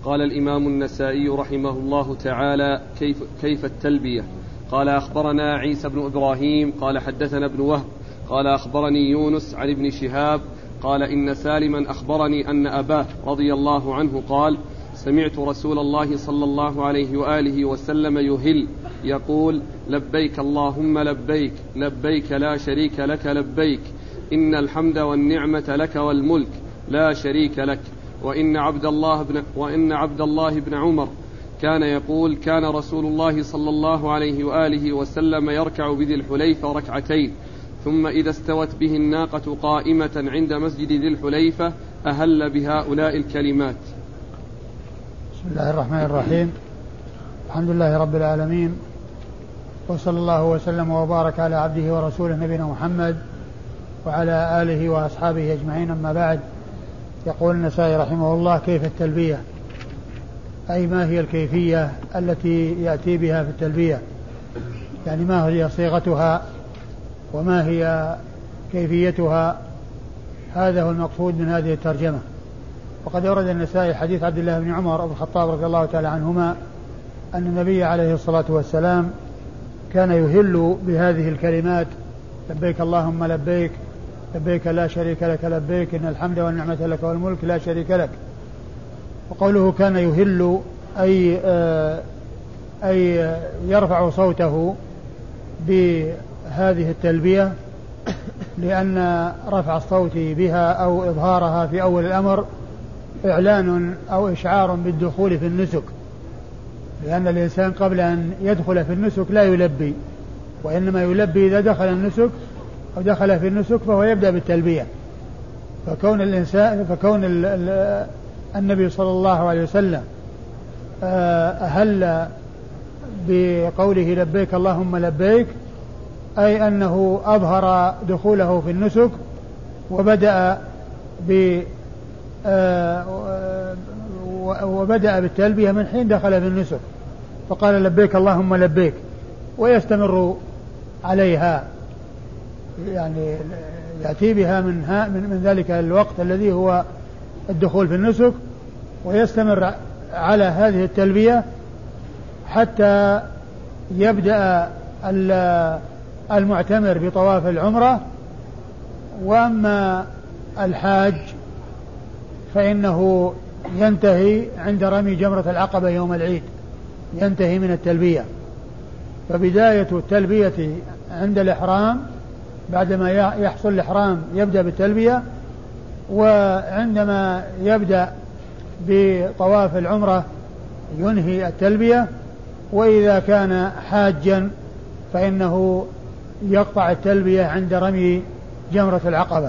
قال الإمام النسائي رحمه الله تعالى: كيف التلبية؟ قال: أخبرنا عيسى بن إبراهيم قال حدثنا ابن وهب قال أخبرني يونس عن ابن شهاب قال: إن سالما أخبرني أن أباه رضي الله عنه قال: سمعت رسول الله صلى الله عليه وآله وسلم يهل يقول: لبيك اللهم لبيك، لبيك لا شريك لك لبيك، إن الحمد والنعمة لك والملك لا شريك لك. وإن عبد الله بن عمر كان يقول: كان رسول الله صلى الله عليه وآله وسلم يركع بذي الحليفة ركعتين، ثم إذا استوت به الناقة قائمة عند مسجد ذي الحليفة أهل بهؤلاء الكلمات. بسم الله الرحمن الرحيم. الحمد لله رب العالمين، وصلى الله وسلم وبارك على عبده ورسوله نبينا محمد وعلى آله وأصحابه أجمعين. أما بعد، يقول النسائي رحمه الله: كيف التلبية؟ أي ما هي الكيفية التي يأتي بها في التلبية، يعني ما هي صيغتها وما هي كيفيتها. هذا هو المقصود من هذه الترجمة. وقد ورد النسائي حديث عبد الله بن عمر بن الخطاب رضي الله تعالى عنهما أن النبي عليه الصلاة والسلام كان يهل بهذه الكلمات: لبيك اللهم لبيك، لبيك لا شريك لك لبيك، إن الحمد والنعمة لك والملك لا شريك لك. وقوله كان يهل أي يرفع صوته بهذه التلبية، لأن رفع الصوت بها أو إظهارها في أول الأمر إعلان أو إشعار بالدخول في النسك، لأن الإنسان قبل أن يدخل في النسك لا يلبي، وإنما يلبي إذا دخل النسك أو دخل في النسك فهو يبدأ بالتلبية. فكون النبي صلى الله عليه وسلم أهل بقوله لبيك اللهم لبيك، أي أنه أظهر دخوله في النسك وبدأ بالتلبية من حين دخل في النسك، فقال لبيك اللهم لبيك، ويستمر عليها، يعني يأتي بها من ذلك الوقت الذي هو الدخول في النسك، ويستمر على هذه التلبية حتى يبدأ المعتمر بطواف العمرة. وأما الحاج فإنه ينتهي عند رمي جمرة العقبة يوم العيد، ينتهي من التلبية. فبداية التلبية عند الإحرام، بعدما يحصل الإحرام يبدأ بالتلبية، وعندما يبدأ بطواف العمرة ينهي التلبية. وإذا كان حاجا فإنه يقطع التلبية عند رمي جمرة العقبة.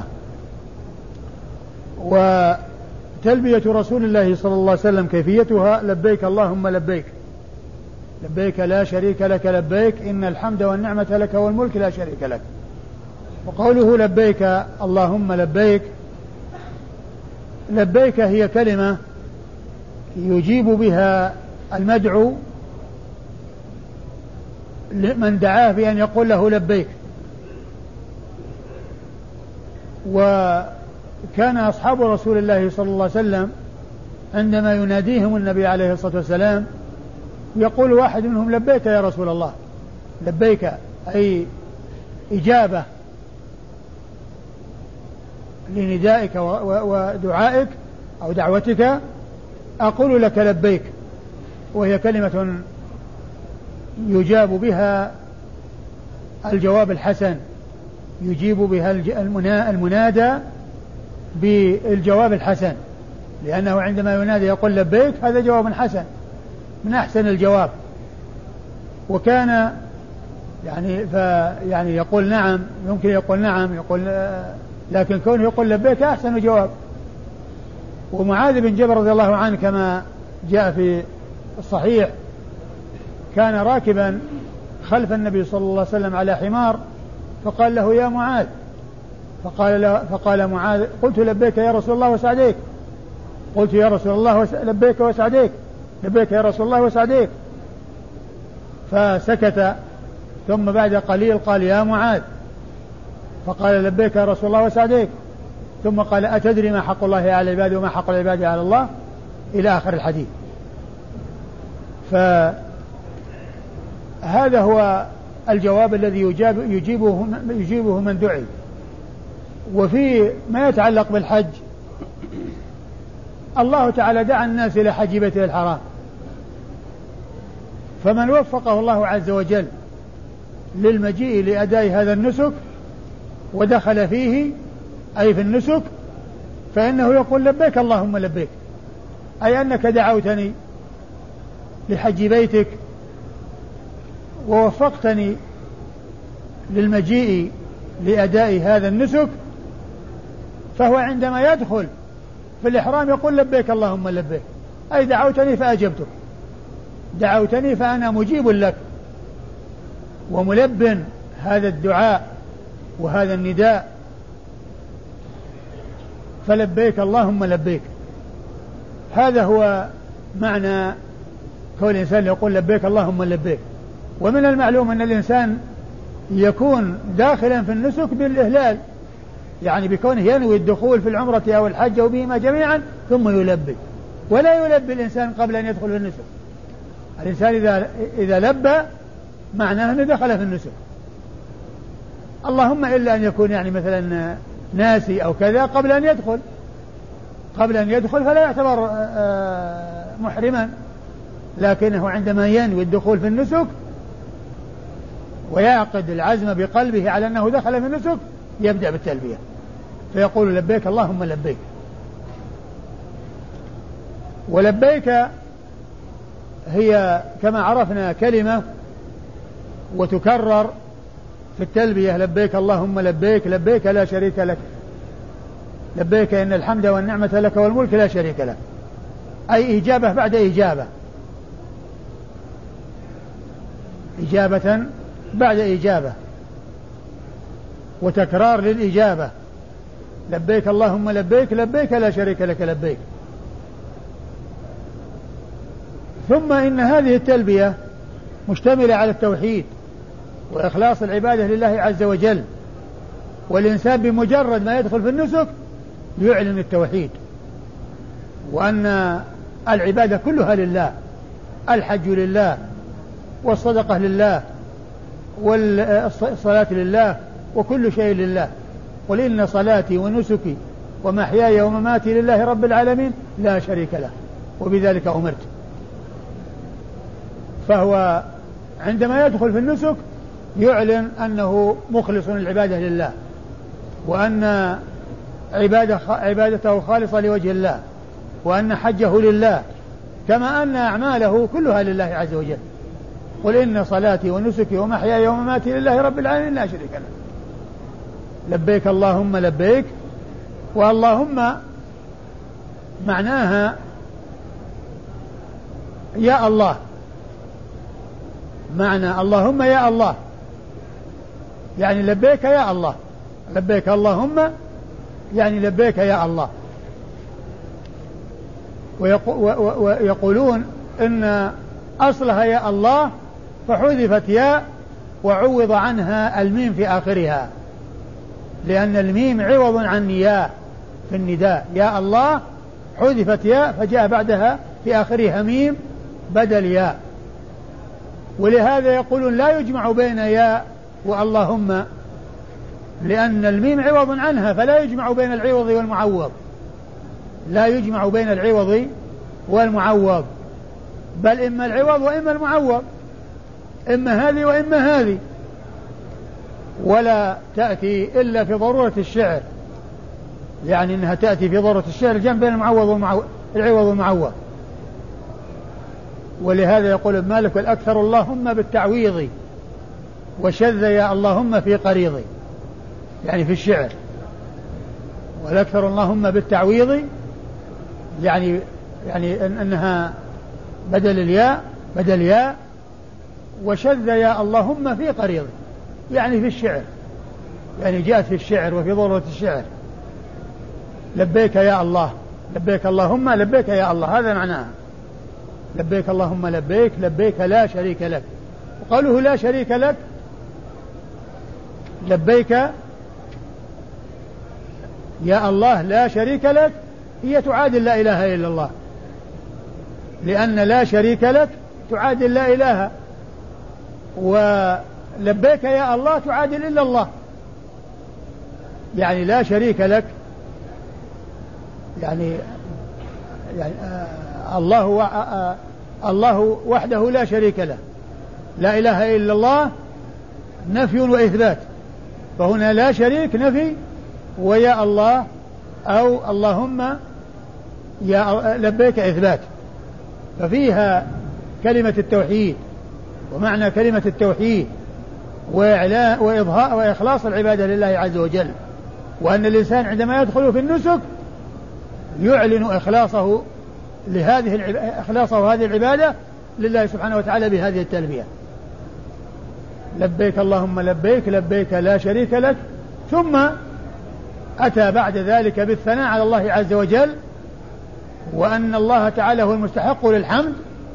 وتلبية رسول الله صلى الله عليه وسلم كيفيتها: لبيك اللهم لبيك، لبيك لا شريك لك لبيك، إن الحمد والنعمة لك والملك لا شريك لك. وقوله لبيك اللهم لبيك، لبيك هي كلمة يجيب بها المدعو من دعاه بأن يقول له لبيك. وكان أصحاب رسول الله صلى الله عليه وسلم عندما يناديهم النبي عليه الصلاة والسلام يقول واحد منهم: لبيك يا رسول الله، لبيك أي إجابة لندائك ودعائك أو دعوتك، أقول لك لبيك. وهي كلمة يجاب بها الجواب الحسن، يجيب بها المنادى بالجواب الحسن، لأنه عندما ينادي يقول لبيك هذا جواب حسن من أحسن الجواب. وكان يعني يقول نعم، يمكن يقول نعم، لكن كونه يقول لبيك أحسن جواب. ومعاذ بن جبل رضي الله عنه كما جاء في الصحيح كان راكبا خلف النبي صلى الله عليه وسلم على حمار، فقال له: يا معاذ، فقال معاذ: قلت لبيك يا رسول الله وسعديك، قلت يا رسول الله لبيك وسعديك، لبيك يا رسول الله وسعديك. فسكت، ثم بعد قليل قال: يا معاذ، فقال: لبيك يا رسول الله وسعديك، ثم قال: أتدري ما حق الله على العباد وما حق العباد على الله، إلى آخر الحديث. فهذا هو الجواب الذي يجيبه من دعي. وفي ما يتعلق بالحج، الله تعالى دعا الناس إلى حج بيته الحرام، فمن وفقه الله عز وجل للمجيء لأداء هذا النسك ودخل فيه أي في النسك، فإنه يقول لبيك اللهم لبيك، أي أنك دعوتني لحج بيتك ووفقتني للمجيء لأداء هذا النسك، فهو عندما يدخل في الإحرام يقول لبيك اللهم لبيك، أي دعوتني فأجبتك، دعوتني فأنا مجيب لك وملب هذا الدعاء وهذا النداء، فلبيك اللهم لبيك. هذا هو معنى كون الإنسان يقول لبيك اللهم لبيك. ومن المعلوم أن الإنسان يكون داخلا في النسك بالإهلال، يعني بكونه ينوي الدخول في العمرة أو الحج أو بهما جميعا ثم يلبي، ولا يلبي الإنسان قبل أن يدخل في النسك. الإنسان إذا لبى معناه أنه دخل في النسك، اللهم إلا أن يكون يعني مثلا ناسي أو كذا قبل أن يدخل فلا يعتبر محرما، لكنه عندما ينوي الدخول في النسك ويعقد العزم بقلبه على أنه دخل في النسك يبدأ بالتلبية فيقول لبيك اللهم لبيك. ولبيك هي كما عرفنا كلمة وتكرر في التلبية، لبيك اللهم لبيك، لبيك لا شريك لك، لبيك إن الحمد والنعمة لك والملك لا شريك لك، أي إجابة بعد إجابة، إجابة بعد إجابة وتكرار للإجابة، لبيك اللهم لبيك، لبيك لا شريك لك لبيك. ثم إن هذه التلبية مشتملة على التوحيد وإخلاص العبادة لله عز وجل، والإنسان بمجرد ما يدخل في النسك يعلن التوحيد وأن العبادة كلها لله، الحج لله والصدقة لله والصلاة لله وكل شيء لله، قل إن صلاتي ونسكي ومحياي ومماتي لله رب العالمين لا شريك له وبذلك أمرت. فهو عندما يدخل في النسك يعلن أنه مخلص العبادة لله، وأن عبادته خالصة لوجه الله، وأن حجه لله، كما أن أعماله كلها لله عز وجل. قل إن صلاتي ونسكي ومحياي ومماتي لله رب العالمين لا شريك له. لبيك اللهم لبيك، واللهم معناها يا الله، معنى اللهم يا الله يعني لبيك يا الله، لبيك اللهم يعني لبيك يا الله. ويقولون إن أصلها يا الله فحذفت ياء وعوض عنها الميم في آخرها، لأن الميم عوض عن ياء في النداء، يا الله حذفت ياء فجاء بعدها في آخرها ميم بدل ياء، ولهذا يقولون لا يجمع بين ياء واللهم، لأن الميم عوض عنها فلا يجمع بين العوض والمعوض، لا يجمع بين العوض والمعوض، بل إما العوض وإما المعوض، إما هذه وإما هذه، ولا تأتي إلا في ضرورة الشعر، يعني أنها تأتي في ضرورة الشعر الجمع بين العوض والمعوض. ولهذا يقول ابن مالك والأكثر اللهم بالتعويض وشذ يا اللهم في قريضي، يعني في الشعر، والأكثر اللهم بالتعويض يعني أنها بدل الياء بدل ياء، وشذ يا اللهم في قريضي يعني في الشعر، يعني جاءت في الشعر وفي ضرورة الشعر. لبيك يا الله، لبيك اللهم لبيك يا الله، هذا معناها لبيك اللهم لبيك، لبيك لا شريك لك. وقوله لا شريك لك، لبيك يا الله لا شريك لك، هي تعادل لا إله إلا الله، لأن لا شريك لك تعادل لا إله، ولبيك يا الله تعادل إلا الله، يعني لا شريك لك، يعني الله وحده لا شريك له، لا إله إلا الله نفي وإثبات، فهنا لا شريك نفي، ويا الله أو اللهم يا لبيك إثبات، ففيها كلمة التوحيد، ومعنى كلمة التوحيد وإظهار وإخلاص العبادة لله عز وجل، وأن الإنسان عندما يدخل في النسك يعلن إخلاصه هذه العبادة لله سبحانه وتعالى بهذه التلبية: لبيك اللهم لبيك، لبيك لا شريك لك. ثم أتى بعد ذلك بالثناء على الله عز وجل، وأن الله تعالى هو المستحق للحمد،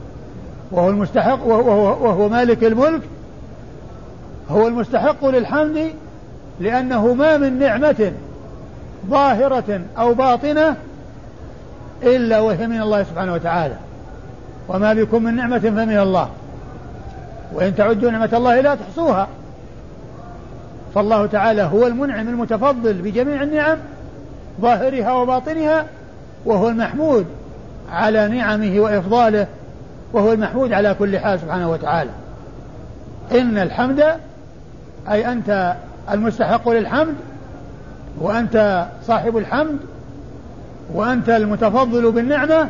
وهو مالك الملك، هو المستحق للحمد، لأنه ما من نعمة ظاهرة أو باطنة إلا وهي من الله سبحانه وتعالى، وما بكم من نعمة فمن الله، وإن تعدوا نعمة الله لا تحصوها. فالله تعالى هو المنعم المتفضل بجميع النعم ظاهرها وباطنها، وهو المحمود على نعمه وإفضاله، وهو المحمود على كل حال سبحانه وتعالى. إن الحمد أي أنت المستحق للحمد، وأنت صاحب الحمد، وأنت المتفضل بالنعمة،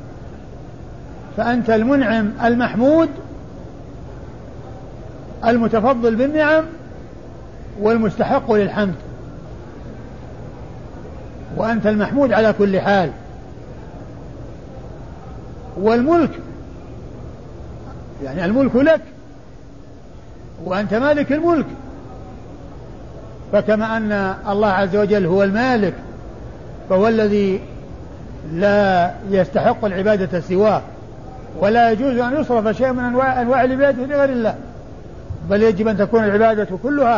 فأنت المنعم المحمود المتفضل بالنعم والمستحق للحمد، وأنت المحمود على كل حال. والملك يعني الملك لك، وأنت مالك الملك، فكما أن الله عز وجل هو المالك فهو الذي لا يستحق العبادة سواه، ولا يجوز أن يصرف شيء من أنواع العبادة لغير الله، بل يجب أن تكون العبادة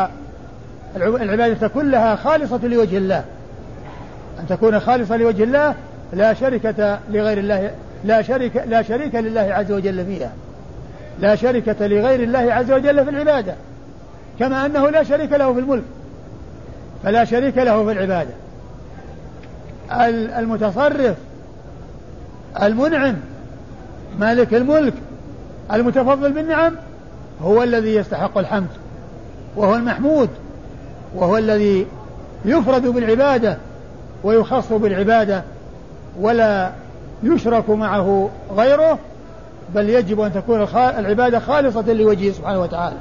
كلها خالصة لوجه الله، أن تكون خالصة لوجه الله، لا شركة لغير الله، لا شريك لله عز وجل فيها، لا شركة لغير الله عز وجل في العبادة، كما أنه لا شريك له في الملك، فلا شريك له في العبادة. المتصرف المنعم مالك الملك المتفضل بالنعم هو الذي يستحق الحمد، وهو المحمود، وهو الذي يفرد بالعبادة ويخص بالعبادة ولا يشرك معه غيره، بل يجب أن تكون العبادة خالصة لوجهه سبحانه وتعالى.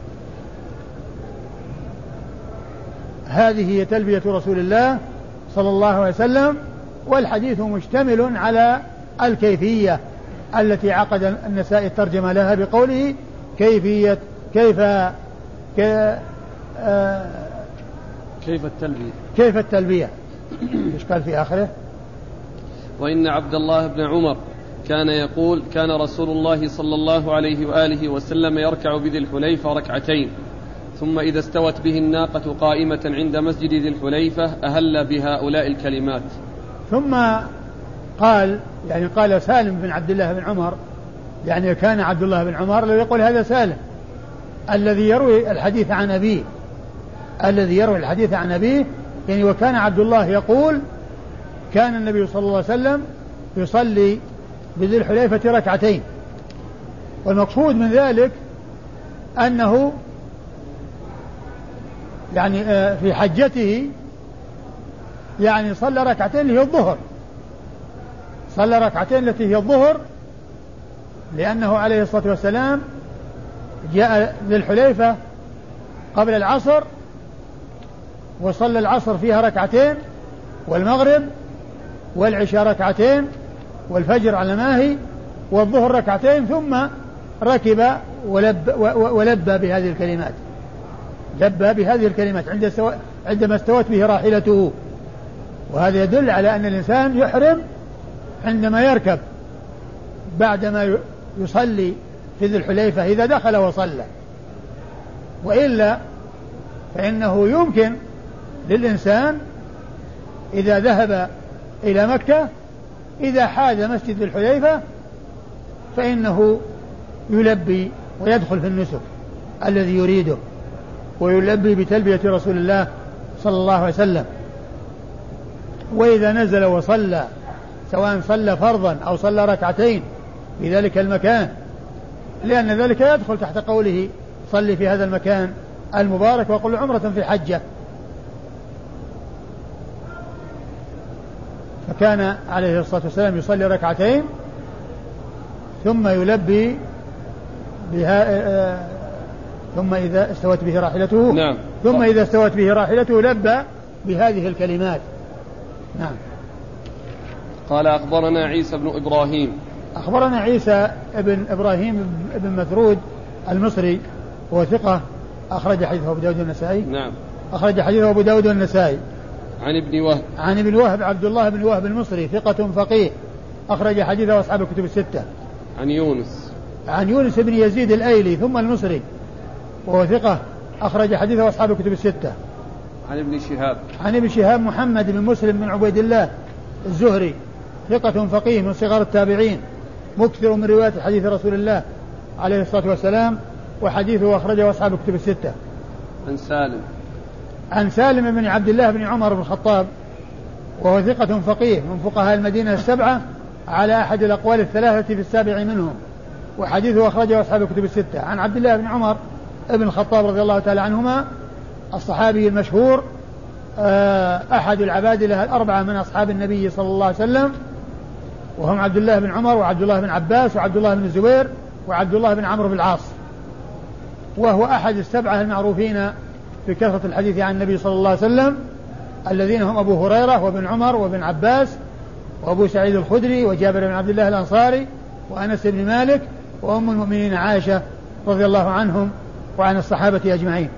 هذه هي تلبية رسول الله صلى الله عليه وسلم، والحديث مشتمل على الكيفية التي عقد النسائي الترجمة لها بقوله كيف التلبية. ايش قال في آخره؟ وإن عبد الله بن عمر كان يقول: كان رسول الله صلى الله عليه وآله وسلم يركع بذي الحليفة ركعتين، ثم إذا استوت به الناقة قائمة عند مسجد ذي الحليفة أهل بهؤلاء الكلمات. ثم قال سالم بن عبد الله بن عمر، يعني كان عبد الله بن عمر الذي يقول هذا سالم الذي يروي الحديث عن أبيه، يعني وكان عبد الله يقول: كان النبي صلى الله عليه وسلم يصلي بذي الحليفة ركعتين. والمقصود من ذلك أنه يعني في حجته يعني صلى ركعتين اللي هي الظهر، صلى ركعتين التي هي الظهر، لأنه عليه الصلاة والسلام جاء للحليفة قبل العصر وصلى العصر فيها ركعتين، والمغرب والعشاء ركعتين، والفجر على ماهي، والظهر ركعتين، ثم ركب ولبى بهذه الكلمات، لبى بهذه الكلمات عندما استوت به راحلته. وهذا يدل على أن الإنسان يحرم عندما يركب بعدما يصلي في ذي الحليفة إذا دخل وصلى، وإلا فإنه يمكن للإنسان إذا ذهب إلى مكة إذا حاز مسجد ذي الحليفة فإنه يلبي ويدخل في النسك الذي يريده، ويلبي بتلبية رسول الله صلى الله عليه وسلم. وإذا نزل وصلى سواء صلى فرضا أو صلى ركعتين في ذلك المكان، لأن ذلك يدخل تحت قوله صلي في هذا المكان المبارك وقل عمرة في حجة. فكان عليه الصلاة والسلام يصلي ركعتين ثم يلبي بها ثم إذا استوت به راحلته نعم. ثم إذا استوت به راحلته لبى بهذه الكلمات. نعم. قال أخبرنا عيسى بن إبراهيم. أخبرنا عيسى بن إبراهيم بن مثرود المصري وهو ثقة أخرج حديثه أبو داود والنسائي. نعم. أخرج حديثه أبو داود والنسائي. عن ابن وهب. عن ابن وهب عبد الله بن وهب المصري ثقة فقيه أخرج حديثه أصحاب الكتب الستة. عن يونس. عن يونس بن يزيد الأيلي ثم المصري وهو ثقة أخرج حديثه أصحاب الكتب الستة. عن ابن شهاب. عن ابن شهاب محمد بن مسلم بن عبيد الله الزهري ثقة فقيه من صغار التابعين مكثر من رواية حديث رسول الله عليه الصلاة والسلام وحديثه أخرجه أصحاب الكتب الستة. عن سالم. عن سالم بن عبد الله بن عمر بن الخطاب وهو ثقة فقيه من فقهاء المدينة السبعة على أحد الأقوال الثلاثة في السابع منهم وحديثه أخرجه أصحاب الكتب الستة. عن عبد الله بن عمر ابن الخطاب رضي الله تعالى عنهما الصحابي المشهور أحد العبادلة الأربعة من أصحاب النبي صلى الله عليه وسلم، وهم عبد الله بن عمر وعبد الله بن عباس وعبد الله بن الزبير وعبد الله بن عمرو بن العاص، وهو أحد السبعة المعروفين بكثرة الحديث عن النبي صلى الله عليه وسلم الذين هم أبو هريرة وابن عمر وابن عباس وأبو سعيد الخدري وجابر بن عبد الله الأنصاري وأنس بن مالك وأم المؤمنين عائشة رضي الله عنهم وعن الصحابة أجمعين.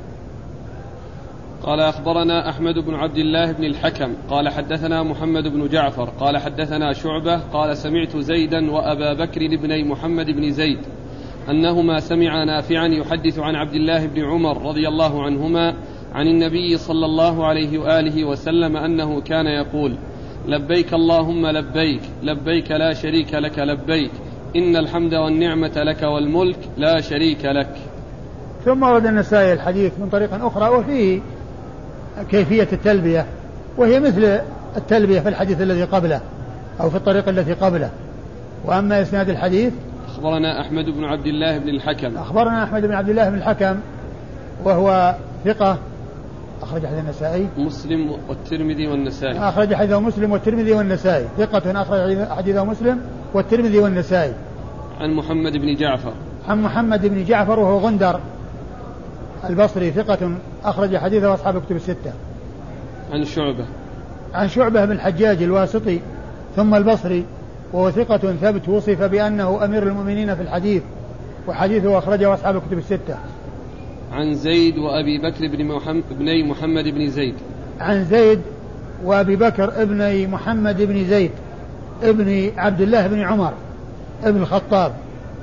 قال أخبرنا أحمد بن عبد الله بن الحكم قال حدثنا محمد بن جعفر قال حدثنا شعبة قال سمعت زيدا وأبا بكر بن محمد بن زيد أنهما سمع نافعا يحدث عن عبد الله بن عمر رضي الله عنهما عن النبي صلى الله عليه وآله وسلم أنه كان يقول لبيك اللهم لبيك لبيك لا شريك لك لبيك إن الحمد والنعمة لك والملك لا شريك لك. ثم ورد النسائي الحديث من طريق أخرى وفيه كيفية التلبية وهي مثل التلبية في الحديث الذي قبله أو في الطريق التي قبله. وأما إسناد الحديث أخبرنا أحمد بن عبد الله بن الحكم. أخبرنا أحمد بن عبد الله بن الحكم وهو ثقة أخرج حديث النسائي مسلم والترمذي والنسائي. أخرج حديثه مسلم والترمذي والنسائي ثقة أخرج حديثه مسلم والترمذي والنسائي. عن محمد بن جعفر. عن محمد بن جعفر وهو غندر البصري ثقة أخرج حديثه أصحاب الكتب الستة. عن شعبة. عن شعبة بن الحجاج الواسطي ثم البصري وهو ثقة ثبت وصف بأنه أمير المؤمنين في الحديث وحديثه أخرجه أصحاب الكتب الستة. عن زيد وأبي بكر بن محمد بن زيد. عن زيد وأبي بكر ابن محمد بن زيد ابن عبد الله بن عمر ابن الخطاب،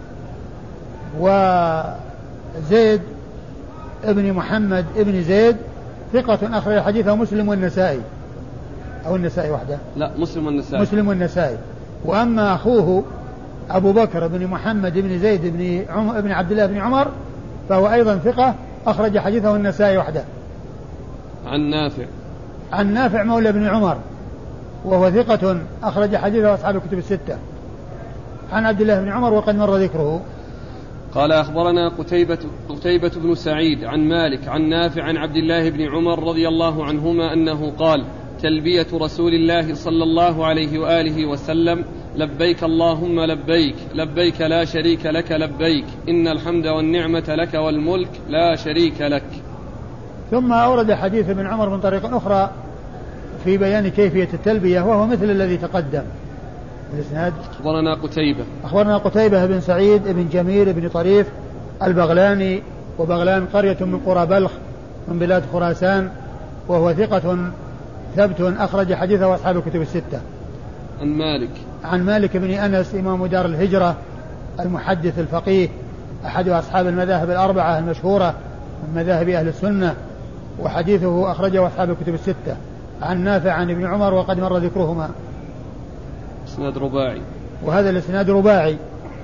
وزيد ابن محمد ابن زيد ثقة أخرج حديثه مسلم والنسائي أو النسائي وحده؟ لا مسلم والنسائي. مسلم والنسائي. وأما أخوه أبو بكر بن محمد بن زيد بن عبد الله بن عمر فهو أيضا ثقة أخرج حديثه النسائي وحده. عن نافع. عن نافع مولى بن عمر وهو ثقة أخرج حديثه أصحاب الكتب الستة. عن عبد الله بن عمر وقد مر ذكره. قال أخبرنا قتيبة بن سعيد عن مالك عن نافع عن عبد الله بن عمر رضي الله عنهما أنه قال تلبية رسول الله صلى الله عليه وآله وسلم لبيك اللهم لبيك لبيك لا شريك لك لبيك إن الحمد والنعمة لك والملك لا شريك لك. ثم أورد حديث ابن عمر من طريق أخرى في بيان كيفية التلبية وهو مثل الذي تقدم. الإسناد أخبرنا قتيبة بن سعيد بن جميل بن طريف البغلاني وبغلان قرية من قرى بلخ من بلاد خراسان وهو ثقة ثبت أخرج حديثه أصحاب الكتب الستة. عن مالك بن أنس إمام دار الهجرة المحدث الفقيه أحد أصحاب المذاهب الأربعة المشهورة من مذاهب أهل السنة وحديثه أخرجه أصحاب الكتب الستة. عن نافع عن ابن عمر وقد مر ذكرهما. إسناد رباعي. وهذا الإسناد رباعي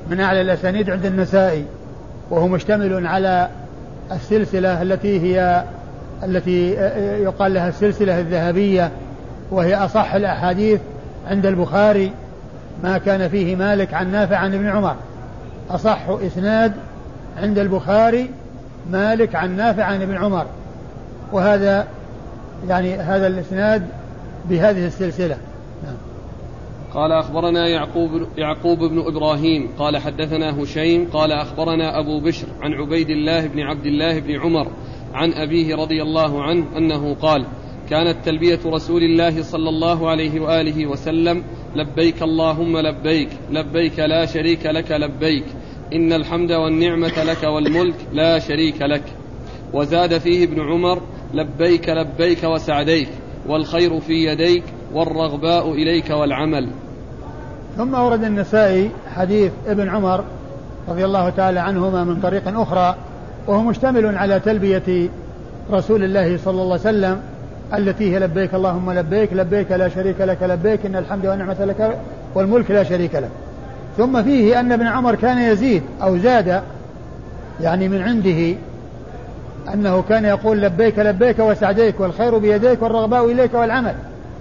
من أعلى الأسانيد عند النسائي، وهو مشتمل على السلسلة التي يقال لها السلسلة الذهبية، وهي أصح الأحاديث عند البخاري، ما كان فيه مالك عن نافع عن ابن عمر. أصح إسناد عند البخاري مالك عن نافع عن ابن عمر، وهذا يعني هذا الإسناد بهذه السلسلة. نعم. قال أخبرنا يعقوب بن إبراهيم قال حدثنا هشيم قال أخبرنا أبو بشر عن عبيد الله بن عبد الله بن عمر عن أبيه رضي الله عنه أنه قال: كانت تلبية رسول الله صلى الله عليه وآله وسلم: لبيك اللهم لبيك، لبيك لا شريك لك لبيك، إن الحمد والنعمة لك والملك لا شريك لك. وزاد فيه ابن عمر: لبيك لبيك وسعديك، والخير في يديك، والرغباء إليك والعمل. ثم أورد النسائي حديث ابن عمر رضي الله تعالى عنهما من طريق أخرى، وهو مشتمل على تلبية رسول الله صلى الله عليه وسلم التي هي: لبيك اللهم لبيك، لبيك لا شريك لك لبيك، إن الحمد والنعمة لك والملك لا شريك لك. ثم فيه أن ابن عمر كان يزيد أو زاد يعني من عنده، أنه كان يقول: لبيك لبيك وسعديك، والخير بيديك، والرغباء إليك والعمل.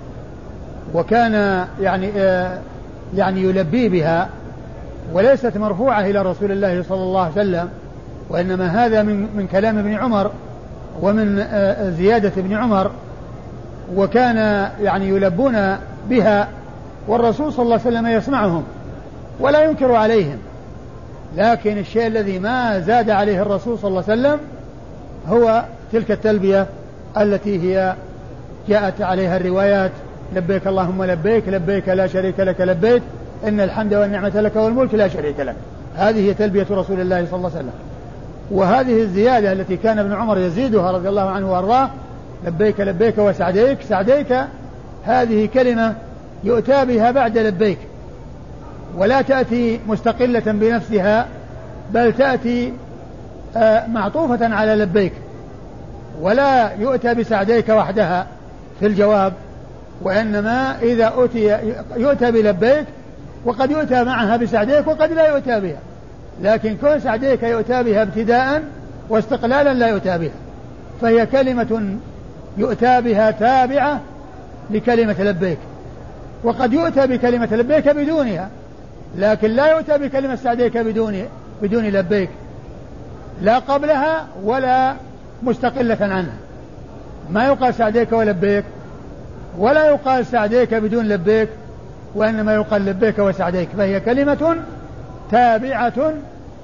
وكان يعني يلبي بها، وليست مرفوعة إلى رسول الله صلى الله عليه وسلم، وإنما هذا من كلام ابن عمر ومن زيادة ابن عمر، وكان يعني يلبون بها، والرسول صلى الله عليه وسلم يسمعهم ولا ينكر عليهم. لكن الشيء الذي ما زاد عليه الرسول صلى الله عليه وسلم هو تلك التلبية التي هي جاءت عليها الروايات: لبيك اللهم لبيك، لبيك لا شريك لك لبيك، إن الحمد والنعمة لك والملك لا شريك لك. هذه هي تلبية رسول الله صلى الله عليه وسلم. وهذه الزيادة التي كان ابن عمر يزيدها رضي الله عنه وارضاه: لبيك لبيك وسعديك. سعديك هذه كلمة يؤتى بها بعد لبيك، ولا تأتي مستقلة بنفسها، بل تأتي معطوفة على لبيك، ولا يؤتى بسعديك وحدها في الجواب، وإنما إذا يؤتى بلبيك، وقد يؤتى معها بسعديك وقد لا يؤتى بها، لكن كون سعديك يؤتى بها ابتداء واستقلالا لا يؤتى بها، فهي كلمة يؤتى بها تابعة لكلمة لبيك. وقد يؤتى بكلمة لبيك بدونها، لكن لا يؤتى بكلمة سعديك بدون لبيك، لا قبلها ولا مستقلة عنها. ما يقال سعديك ولبيك، ولا يقال سعديك بدون لبيك، وإنما يقال لبيك وسعديك. فهي كلمة تابعة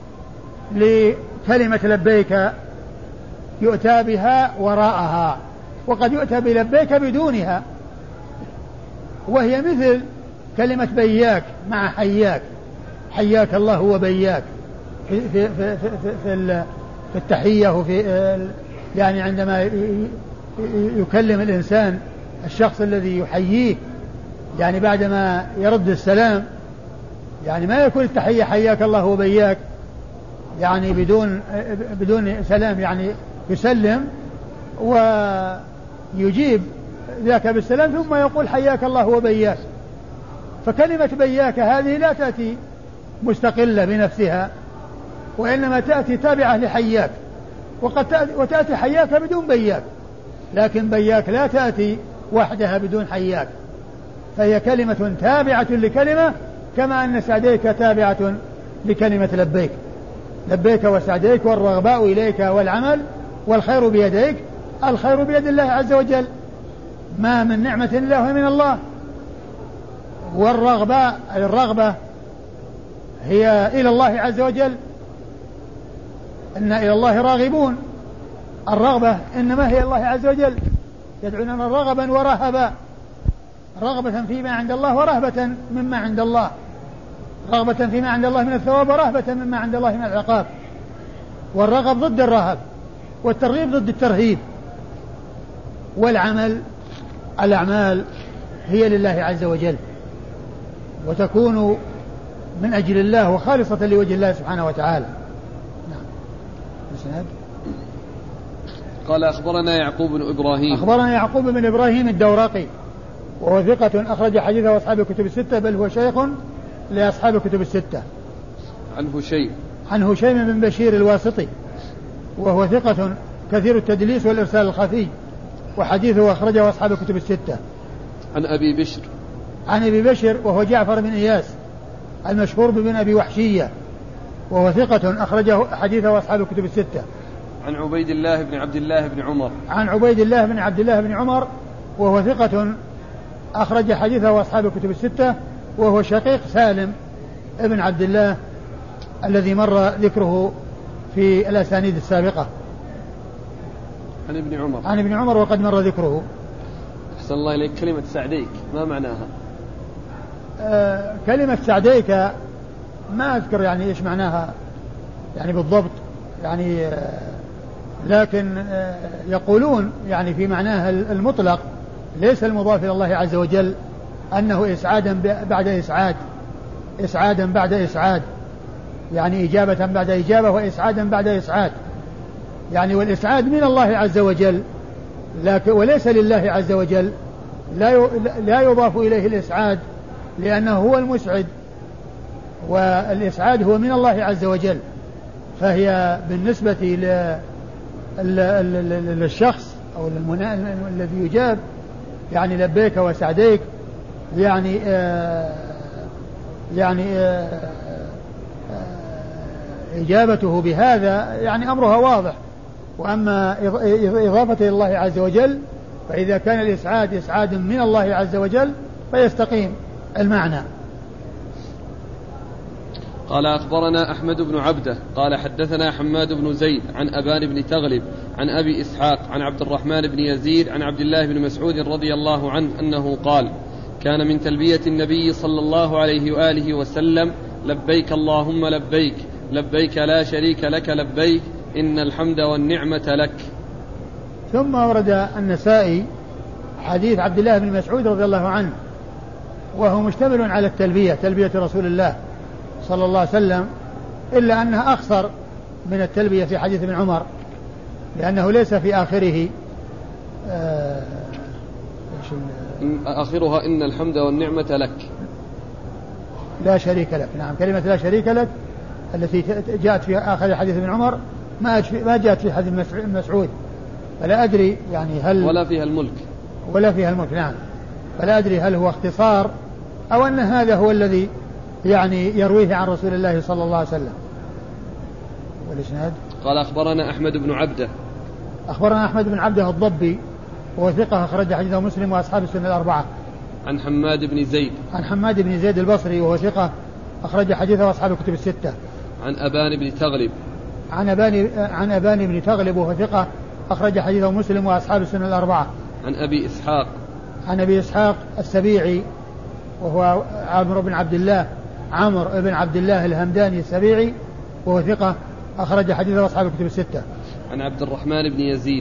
لكلمة لبيك يؤتى بها وراءها، وقد يؤتى بلبيك بدونها، وهي مثل كلمة بياك مع حياك، حياك الله وبياك في التحية، وفي يعني عندما يكلم الإنسان الشخص الذي يحييه، يعني بعدما يرد السلام، يعني ما يكون التحية حياك الله وبياك يعني بدون سلام، يعني يسلم ويجيب ذاك بالسلام ثم يقول حياك الله وبياك. فكلمة بياك هذه لا تأتي مستقلة بنفسها، وإنما تأتي تابعة لحياك، وتأتي حياك بدون بياك، لكن بياك لا تأتي وحدها بدون حياك، فهي كلمة تابعة لكلمة، كما أن سعديك تابعة لكلمة لبيك. لبيك وسعديك، والرغباء إليك والعمل، والخير بيديك. الخير بيد الله عز وجل، ما من نعمة إلا وهي من الله. الرغبة هي إلى الله عز وجل، إن إلى الله راغبون. الرغبة إنما هي الله عز وجل، يدعوننا رغبا ورهبا، رغبة فيما عند الله ورهبة مما عند الله، رغبة فيما عند الله من الثواب ورهبة مما عند الله من العقاب. والرغب ضد الرهب، والترغيب ضد الترهيب. الأعمال هي لله عز وجل، وتكون من أجل الله وخالصة لوجه الله سبحانه وتعالى. نعم. قال أخبرنا يعقوب بن إبراهيم. أخبرنا يعقوب بن إبراهيم الدورقي، وهو ثقة أخرج حديثه أصحاب الكتب الستة، بل هو شيخ لأصحاب الكتب الستة. عن هشيم بن بشير الواسطي وهو ثقة كثير التدليس والإرسال الخفي وحديثه أخرجه أصحاب الكتب الستة. عن أبي بشر وهو جعفر بن إياس المشهور بن أبي وحشية وهو ثقة أخرجه حديثه أصحاب الكتب الستة. عن عبيد الله بن عبد الله بن عمر وهو ثقة أخرج حديثه أصحاب الكتب الستة وهو شقيق سالم ابن عبد الله الذي مر ذكره في الأسانيد السابقة. عن ابن عمر وقد مر ذكره. أحسن الله إليك. كلمة سعديك ما معناها؟ كلمة سعديك ما أذكر يعني إيش معناها يعني بالضبط يعني لكن يقولون يعني في معناها المطلق ليس المضاف إلى الله عز وجل أنه إسعادا بعد إسعاد يعني إجابة بعد إجابة وإسعادا بعد إسعاد يعني والإسعاد من الله عز وجل لكن وليس لله عز وجل لا يضاف إليه الإسعاد لأنه هو المسعد والإسعاد هو من الله عز وجل فهي بالنسبة للشخص أو الذي يجاب يعني لبيك وسعديك يعني إجابته بهذا يعني أمرها واضح. وأما إضافة إلى الله عز وجل فإذا كان الإسعاد إسعاد من الله عز وجل فيستقيم المعنى. قال أخبرنا أحمد بن عبده قال حدثنا حماد بن زيد عن أبان بن تغلب عن أبي إسحاق عن عبد الرحمن بن يزيد عن عبد الله بن مسعود رضي الله عنه أنه قال كان من تلبية النبي صلى الله عليه وآله وسلم لبيك اللهم لبيك لبيك لا شريك لك لبيك إن الحمد والنعمة لك. ثم ورد النسائي حديث عبد الله بن مسعود رضي الله عنه وهو مشتمل على التلبية تلبية رسول الله صلى الله عليه وسلم إلا أنها أخصر من التلبية في حديث ابن عمر لأنه ليس في آخره آخرها إن الحمد والنعمة لك لا شريك لك. نعم كلمة لا شريك لك التي جاءت في آخر حديث ابن عمر ما جاءت في حديث مسعود فلا أدري يعني هل ولا فيها الملك. نعم فلا أدري هل هو اختصار أو أن هذا هو الذي يعني يرويه عن رسول الله صلى الله عليه وسلم. والإسناد قال أخبرنا أحمد بن عبده الضبي وهو ثقة أخرج حديثه مسلم وأصحاب السنة الأربعة. عن حماد بن زيد البصري وهو ثقة أخرج حديثه أصحاب الكتب الستة. عن أبان بن تغلب وهو ثقة أخرج حديثه مسلم وأصحاب السنة الأربعة. عن أبي إسحاق السبيعي وهو عمرو بن عبد الله الهمداني السبيعي وهو ثقة أخرج حديثه أصحاب الكتب الستة. عن عبد الرحمن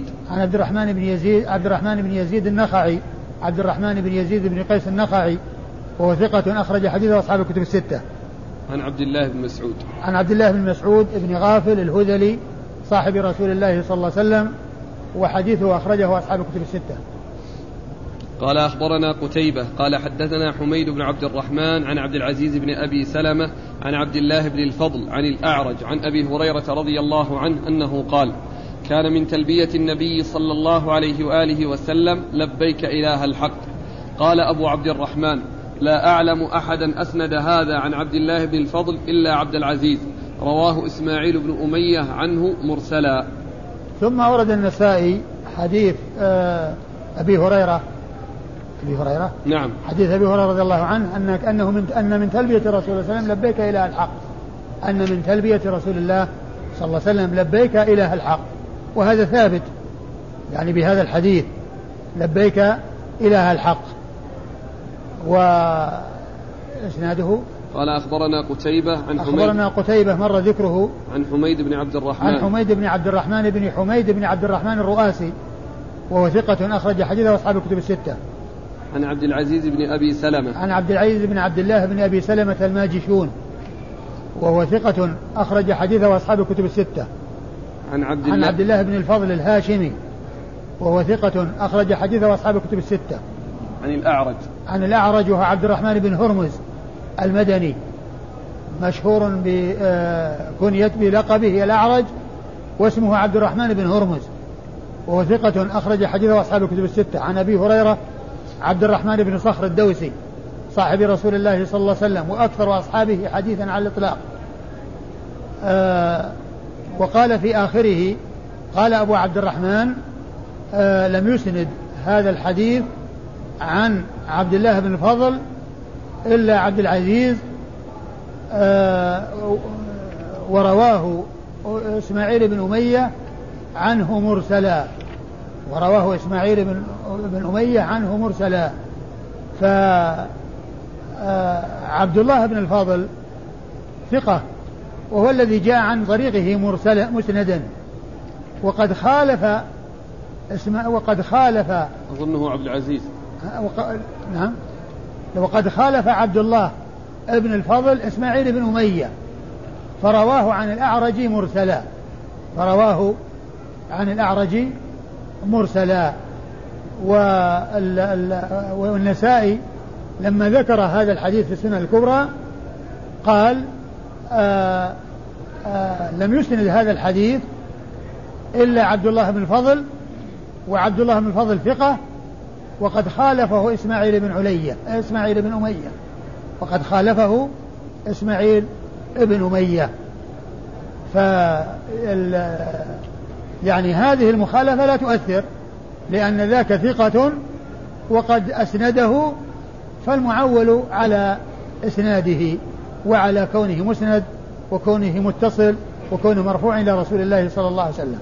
بن يزيد النخعي عبد الرحمن بن يزيد بن قيس النخعي وهو ثقة أخرج حديثه أصحاب الكتب الستة. عن عبد الله بن مسعود بن غافل الهذلي صاحب رسول الله صلى الله عليه وسلم وحديثه أخرجه أصحاب الكتب الستة. قال أخبرنا قتيبة قال حدثنا حميد بن عبد الرحمن عن عبد العزيز بن أبي سلمة عن عبد الله بن الفضل عن الأعرج عن أبي هريرة رضي الله عنه أنه قال كان من تلبية النبي صلى الله عليه وآله وسلم لبيك إله الحق. قال أبو عبد الرحمن لا أعلم أحدا أسند هذا عن عبد الله بن الفضل إلا عبد العزيز رواه إسماعيل بن أمية عنه مرسلا. ثم ورد النسائي حديث أبي هريرة نعم حديث أبي هريرة رضي الله عنه أن من تلبية رسول الله صلى الله عليه وسلم لبيك إله الحق أن من تلبية رسول الله صلى الله عليه وسلم لبيك إله الحق وهذا ثابت يعني بهذا الحديث لبيك إله الحق. وإسناده قال أخبرنا قتيبة مر ذكره عن حميد بن عبد الرحمن الرؤاسي وهو ثقة أخرج حديثه أصحاب الكتب الستة. عن عبد العزيز بن عبد الله بن أبي سلمة الماجشون وهو ثقة أخرج حديثه أصحاب الكتب الستة. عن عبد الله بن الفضل الهاشمي وهو ثقة أخرج حديثه أصحاب الكتب الستة. عن الأعرج وهو عبد الرحمن بن هرمز المدني مشهور بكنية بلقبه الأعرج، واسمه عبد الرحمن بن هرمز، وهو ثقة أخرج حديثه أصحاب الكتب الستة. عن أبي هريرة عبد الرحمن بن صخر الدوسي صاحب رسول الله صلى الله عليه وسلم وأكثر أصحابه حديثا على الإطلاق. وقال في آخره قال أبو عبد الرحمن لم يسند هذا الحديث عن عبد الله بن الفضل إلا عبد العزيز، ورواه إسماعيل بن أمية عنه مرسلا، ورواه إسماعيل بن أمية عنه مرسلا. فعبد الله بن الفضل ثقة، وهو الذي جاء عن طريقه مرسلا مسندا، وقد خالف أظنه عبد العزيز. نعم، وقد خالف عبد الله ابن الفضل إسماعيل بن أمية فرواه عن الأعرج مرسلا، فرواه عن الأعرج مرسلا. والنسائي لما ذكر هذا الحديث في السنة الكبرى قال لم يسند هذا الحديث إلا عبد الله بن الفضل، وعبد الله بن الفضل ثقة، وقد خالفه إسماعيل بن أمية، وقد خالفه إسماعيل بن أمية. يعني هذه المخالفة لا تؤثر، لأن ذاك ثقة وقد أسنده، فالمعول على إسناده وعلى كونه مسند وكونه متصل وكونه مرفوع إلى رسول الله صلى الله عليه وسلم.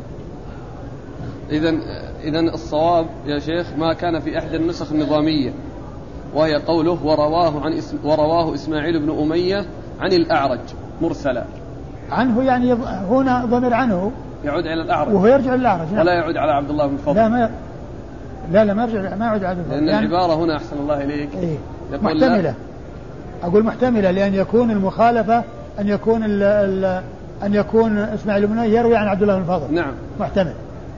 إذن الصواب يا شيخ ما كان في إحدى النسخ النظامية، وهي قوله ورواه إسماعيل بن أمية عن الأعرج مرسلا. عنه يعني هنا ضمير عنه يعود على الأعرج، وهو يرجع للأعرج ولا يعود على عبد الله بن الفضل. لا ما يعود على عبد الله، لأن يعني العبارة هنا أحسن الله إليك محتملة. أقول محتملة لأن يكون المخالفة أن يكون إسماعيل بن أمية يروي عن عبد الله بن الفضل. نعم محتمل.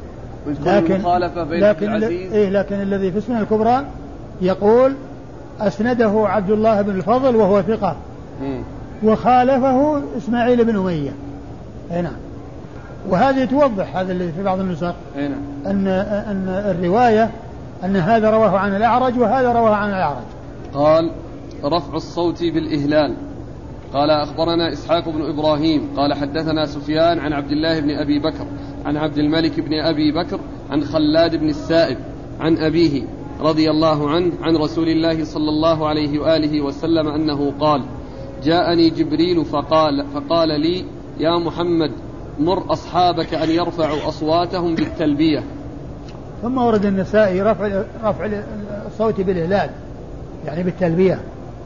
لكن الذي في السنة الكبرى يقول أسنده عبد الله بن الفضل وهو ثقة، وخالفه إسماعيل بن أمية. نعم. وهذه توضح هذا الذي في بعض النسخ أن الرواية أن هذا رواه عن الأعرج وهذا رواه عن الأعرج. قال رفع الصوت بالإهلال. قال أخبرنا إسحاق بن إبراهيم قال حدثنا سفيان عن عبد الله بن أبي بكر عن عبد الملك بن أبي بكر عن خلاد بن السائب عن أبيه رضي الله عنه عن رسول الله صلى الله عليه وآله وسلم أنه قال جاءني جبريل فقال لي يا محمد مر أصحابك أن يرفعوا أصواتهم بالتلبية. ثم ورد النسائي رفع الصوت بالإهلال يعني بالتلبية،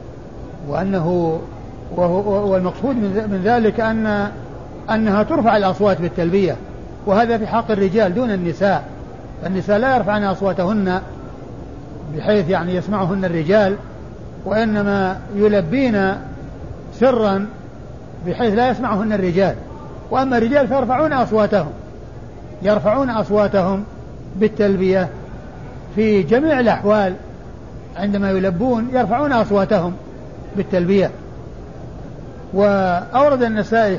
والمقصود من ذلك أنها ترفع الأصوات بالتلبية، وهذا في حق الرجال دون النساء. النساء لا يرفعن أصواتهن بحيث يعني يسمعهن الرجال، وإنما يلبين سرا بحيث لا يسمعهن الرجال. وأما الرجال يرفعون أصواتهم بالتلبية في جميع الأحوال، عندما يلبون يرفعون أصواتهم بالتلبية. وأورد النسائي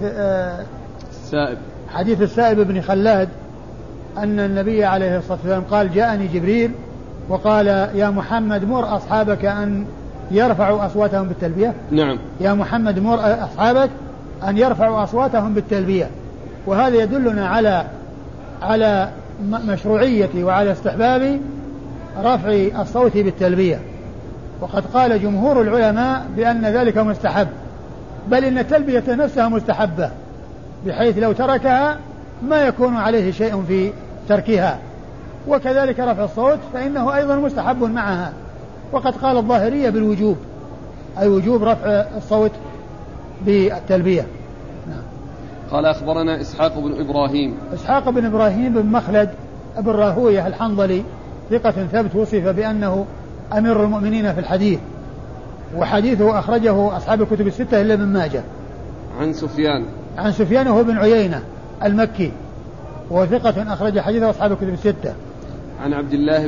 حديث السائب بن خلاد أن النبي عليه الصلاة والسلام قال جاءني جبريل وقال يا محمد مر أصحابك أن يرفعوا أصواتهم بالتلبية. نعم. يا محمد مر أصحابك أن يرفعوا أصواتهم بالتلبية. وهذا يدلنا على مشروعية وعلى استحباب رفع الصوت بالتلبية. وقد قال جمهور العلماء بأن ذلك مستحب، بل إن التلبية نفسها مستحبة، بحيث لو تركها ما يكون عليه شيء في تركها. وكذلك رفع الصوت فإنه أيضا مستحب معها. وقد قال الظاهرية بالوجوب، أي وجوب رفع الصوت بالتلبية. نعم. قال أخبرنا إسحاق بن إبراهيم بن مخلد بن راهوية الحنظلي ثقة ثبت، وصف بأنه أمير المؤمنين في الحديث، وحديثه أخرجه أصحاب الكتب الستة إلا ابن ماجه. عن سفيان هو بن عيينة المكي، وثقة أخرج حديثه أصحاب الكتب الستة. عن عبد الله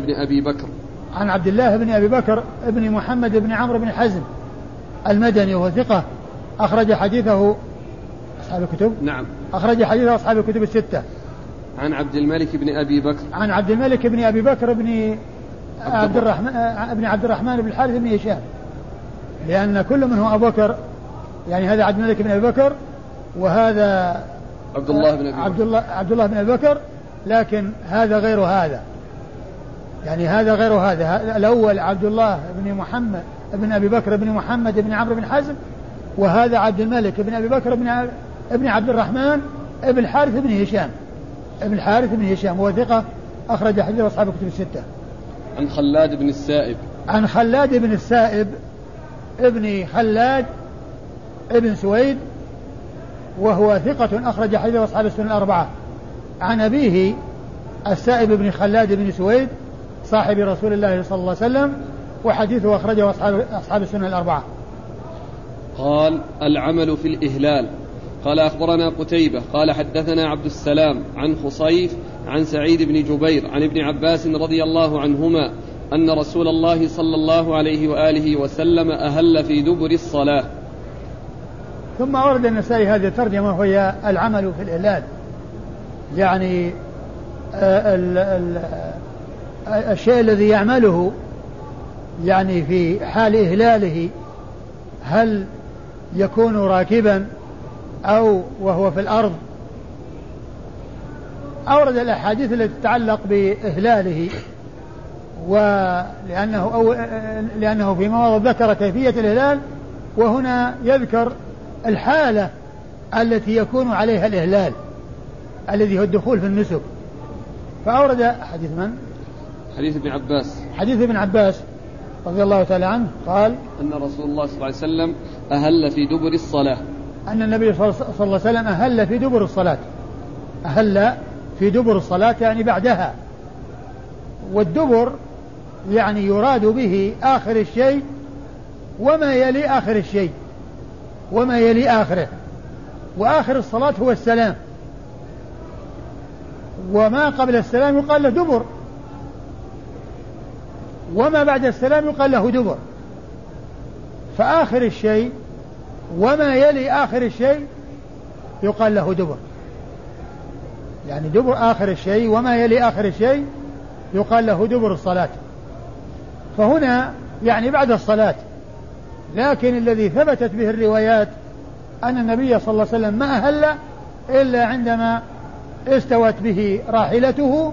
بن أبي بكر ابن محمد بن عمرو بن حزم المدني، وهو ثقة أخرج حديثه أصحاب الكتب. نعم. أخرج حديثه أصحاب الكتب الستة. عن عبد الملك بن أبي بكر. عن عبد الملك بن أبي بكر بن عبد الرحمن بن الحارث بن هشام، لأن كل منه أبو بكر، يعني هذا عبد الملك بن أبي بكر وهذا عبد الله بن أبي بكر. عبد الله بن أبي بكر، لكن هذا غير هذا، يعني هذا غير هذا. الأول عبد الله بن محمد بن أبي بكر بن محمد بن عمرو بن حزم، وهذا عبد الملك بن أبي بكر بن عبد الرحمن بن الحارث بن هشام، ابن الحارث بن هشام، وهو ثقة أخرج حديث أصحاب الكتب الستة. عن خلاد بن السائب. عن خلاد بن السائب ابن خلاد ابن سويد، وهو ثقة أخرج حديث أصحاب السنن الأربعة. عن أبيه السائب بن خلاد بن سويد صاحب رسول الله صلى الله عليه وسلم، وحديثه أخرجه أصحاب السنن الأربعة. قال: العمل في الإهلال. قال: أخبرنا قتيبة قال حدثنا عبد السلام عن خصيف عن سعيد بن جبير عن ابن عباس رضي الله عنهما أن رسول الله صلى الله عليه وآله وسلم أهل في دبر الصلاة. ثم أورد النسائي هذه الترجمة، وهي العمل في الإهلال، يعني الشيء الذي يعمله يعني في حال إهلاله، هل يكون راكبا أو وهو في الأرض. أورد الأحاديث التي تتعلق بإهلاله، لأنه في مواضع ذكر كيفية الإهلال، وهنا يذكر الحالة التي يكون عليها الإهلال الذي هو الدخول في النسك. فأورد حديث من؟ حديث ابن عباس. حديث ابن عباس رضي الله تعالى عنه قال: أن رسول الله صلى الله عليه وسلم أهل في دبر الصلاة. أن النبي صلى الله عليه وسلم أهل في دبر الصلاة. أهل في دبر الصلاة يعني بعدها، والدبر يعني يراد به آخر الشيء وما يلي آخر الشيء وما يلي آخره، وآخر الصلاة هو السلام، وما قبل السلام يقال له دبر، وما بعد السلام يقال له دبر. فآخر الشيء وما يلي آخر الشيء يقال له دبر، يعني دبر آخر الشيء وما يلي آخر الشيء يقال له دبر الصلاة. فهنا يعني بعد الصلاة، لكن الذي ثبتت به الروايات أن النبي صلى الله عليه وسلم ما أهل إلا عندما استوت به راحلته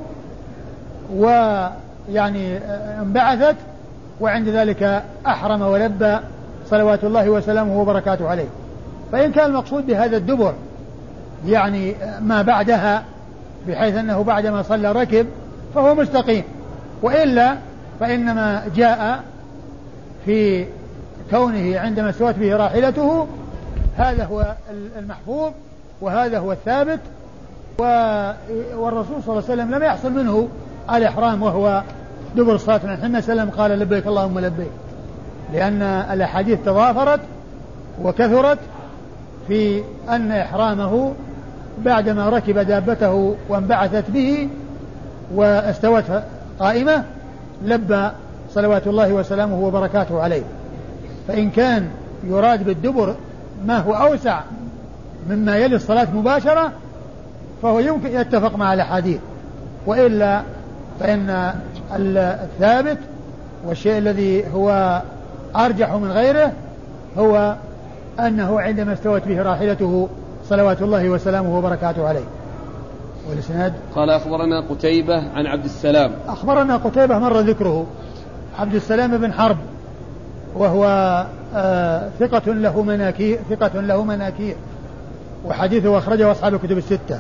ويعني انبعثت، وعند ذلك أحرم ولبى صلوات الله وسلامه وبركاته عليه. فإن كان المقصود بهذا الدبر يعني ما بعدها، بحيث أنه بعدما صلى ركب، فهو مستقيم، وإلا فإنما جاء في كونه عندما استوت به راحلته، هذا هو المحفوظ وهذا هو الثابت. والرسول صلى الله عليه وسلم لم يحصل منه الإحرام وهو دبر الصلاة، لأن سلم قال لبيك اللهم لبيك، لأن الأحاديث تضافرت وكثرت في أن إحرامه بعدما ركب دابته وانبعثت به واستوت قائمة لبى صلوات الله وسلامه وبركاته عليه. فإن كان يراد بالدبر ما هو أوسع مما يلي الصلاة مباشرة، فهو يمكن يتفق مع الأحاديث، وإلا فإن الثابت والشيء الذي هو أرجح من غيره هو أنه عندما استوت به راحلته صلوات الله وسلامه وبركاته عليه. والإسناد قال: أخبرنا قتيبة عن عبد السلام. أخبرنا قتيبة مر ذكره، عبد السلام بن حرب، وهو ثقة له مناكير وحديثه أخرجه أصحاب الكتب الستة.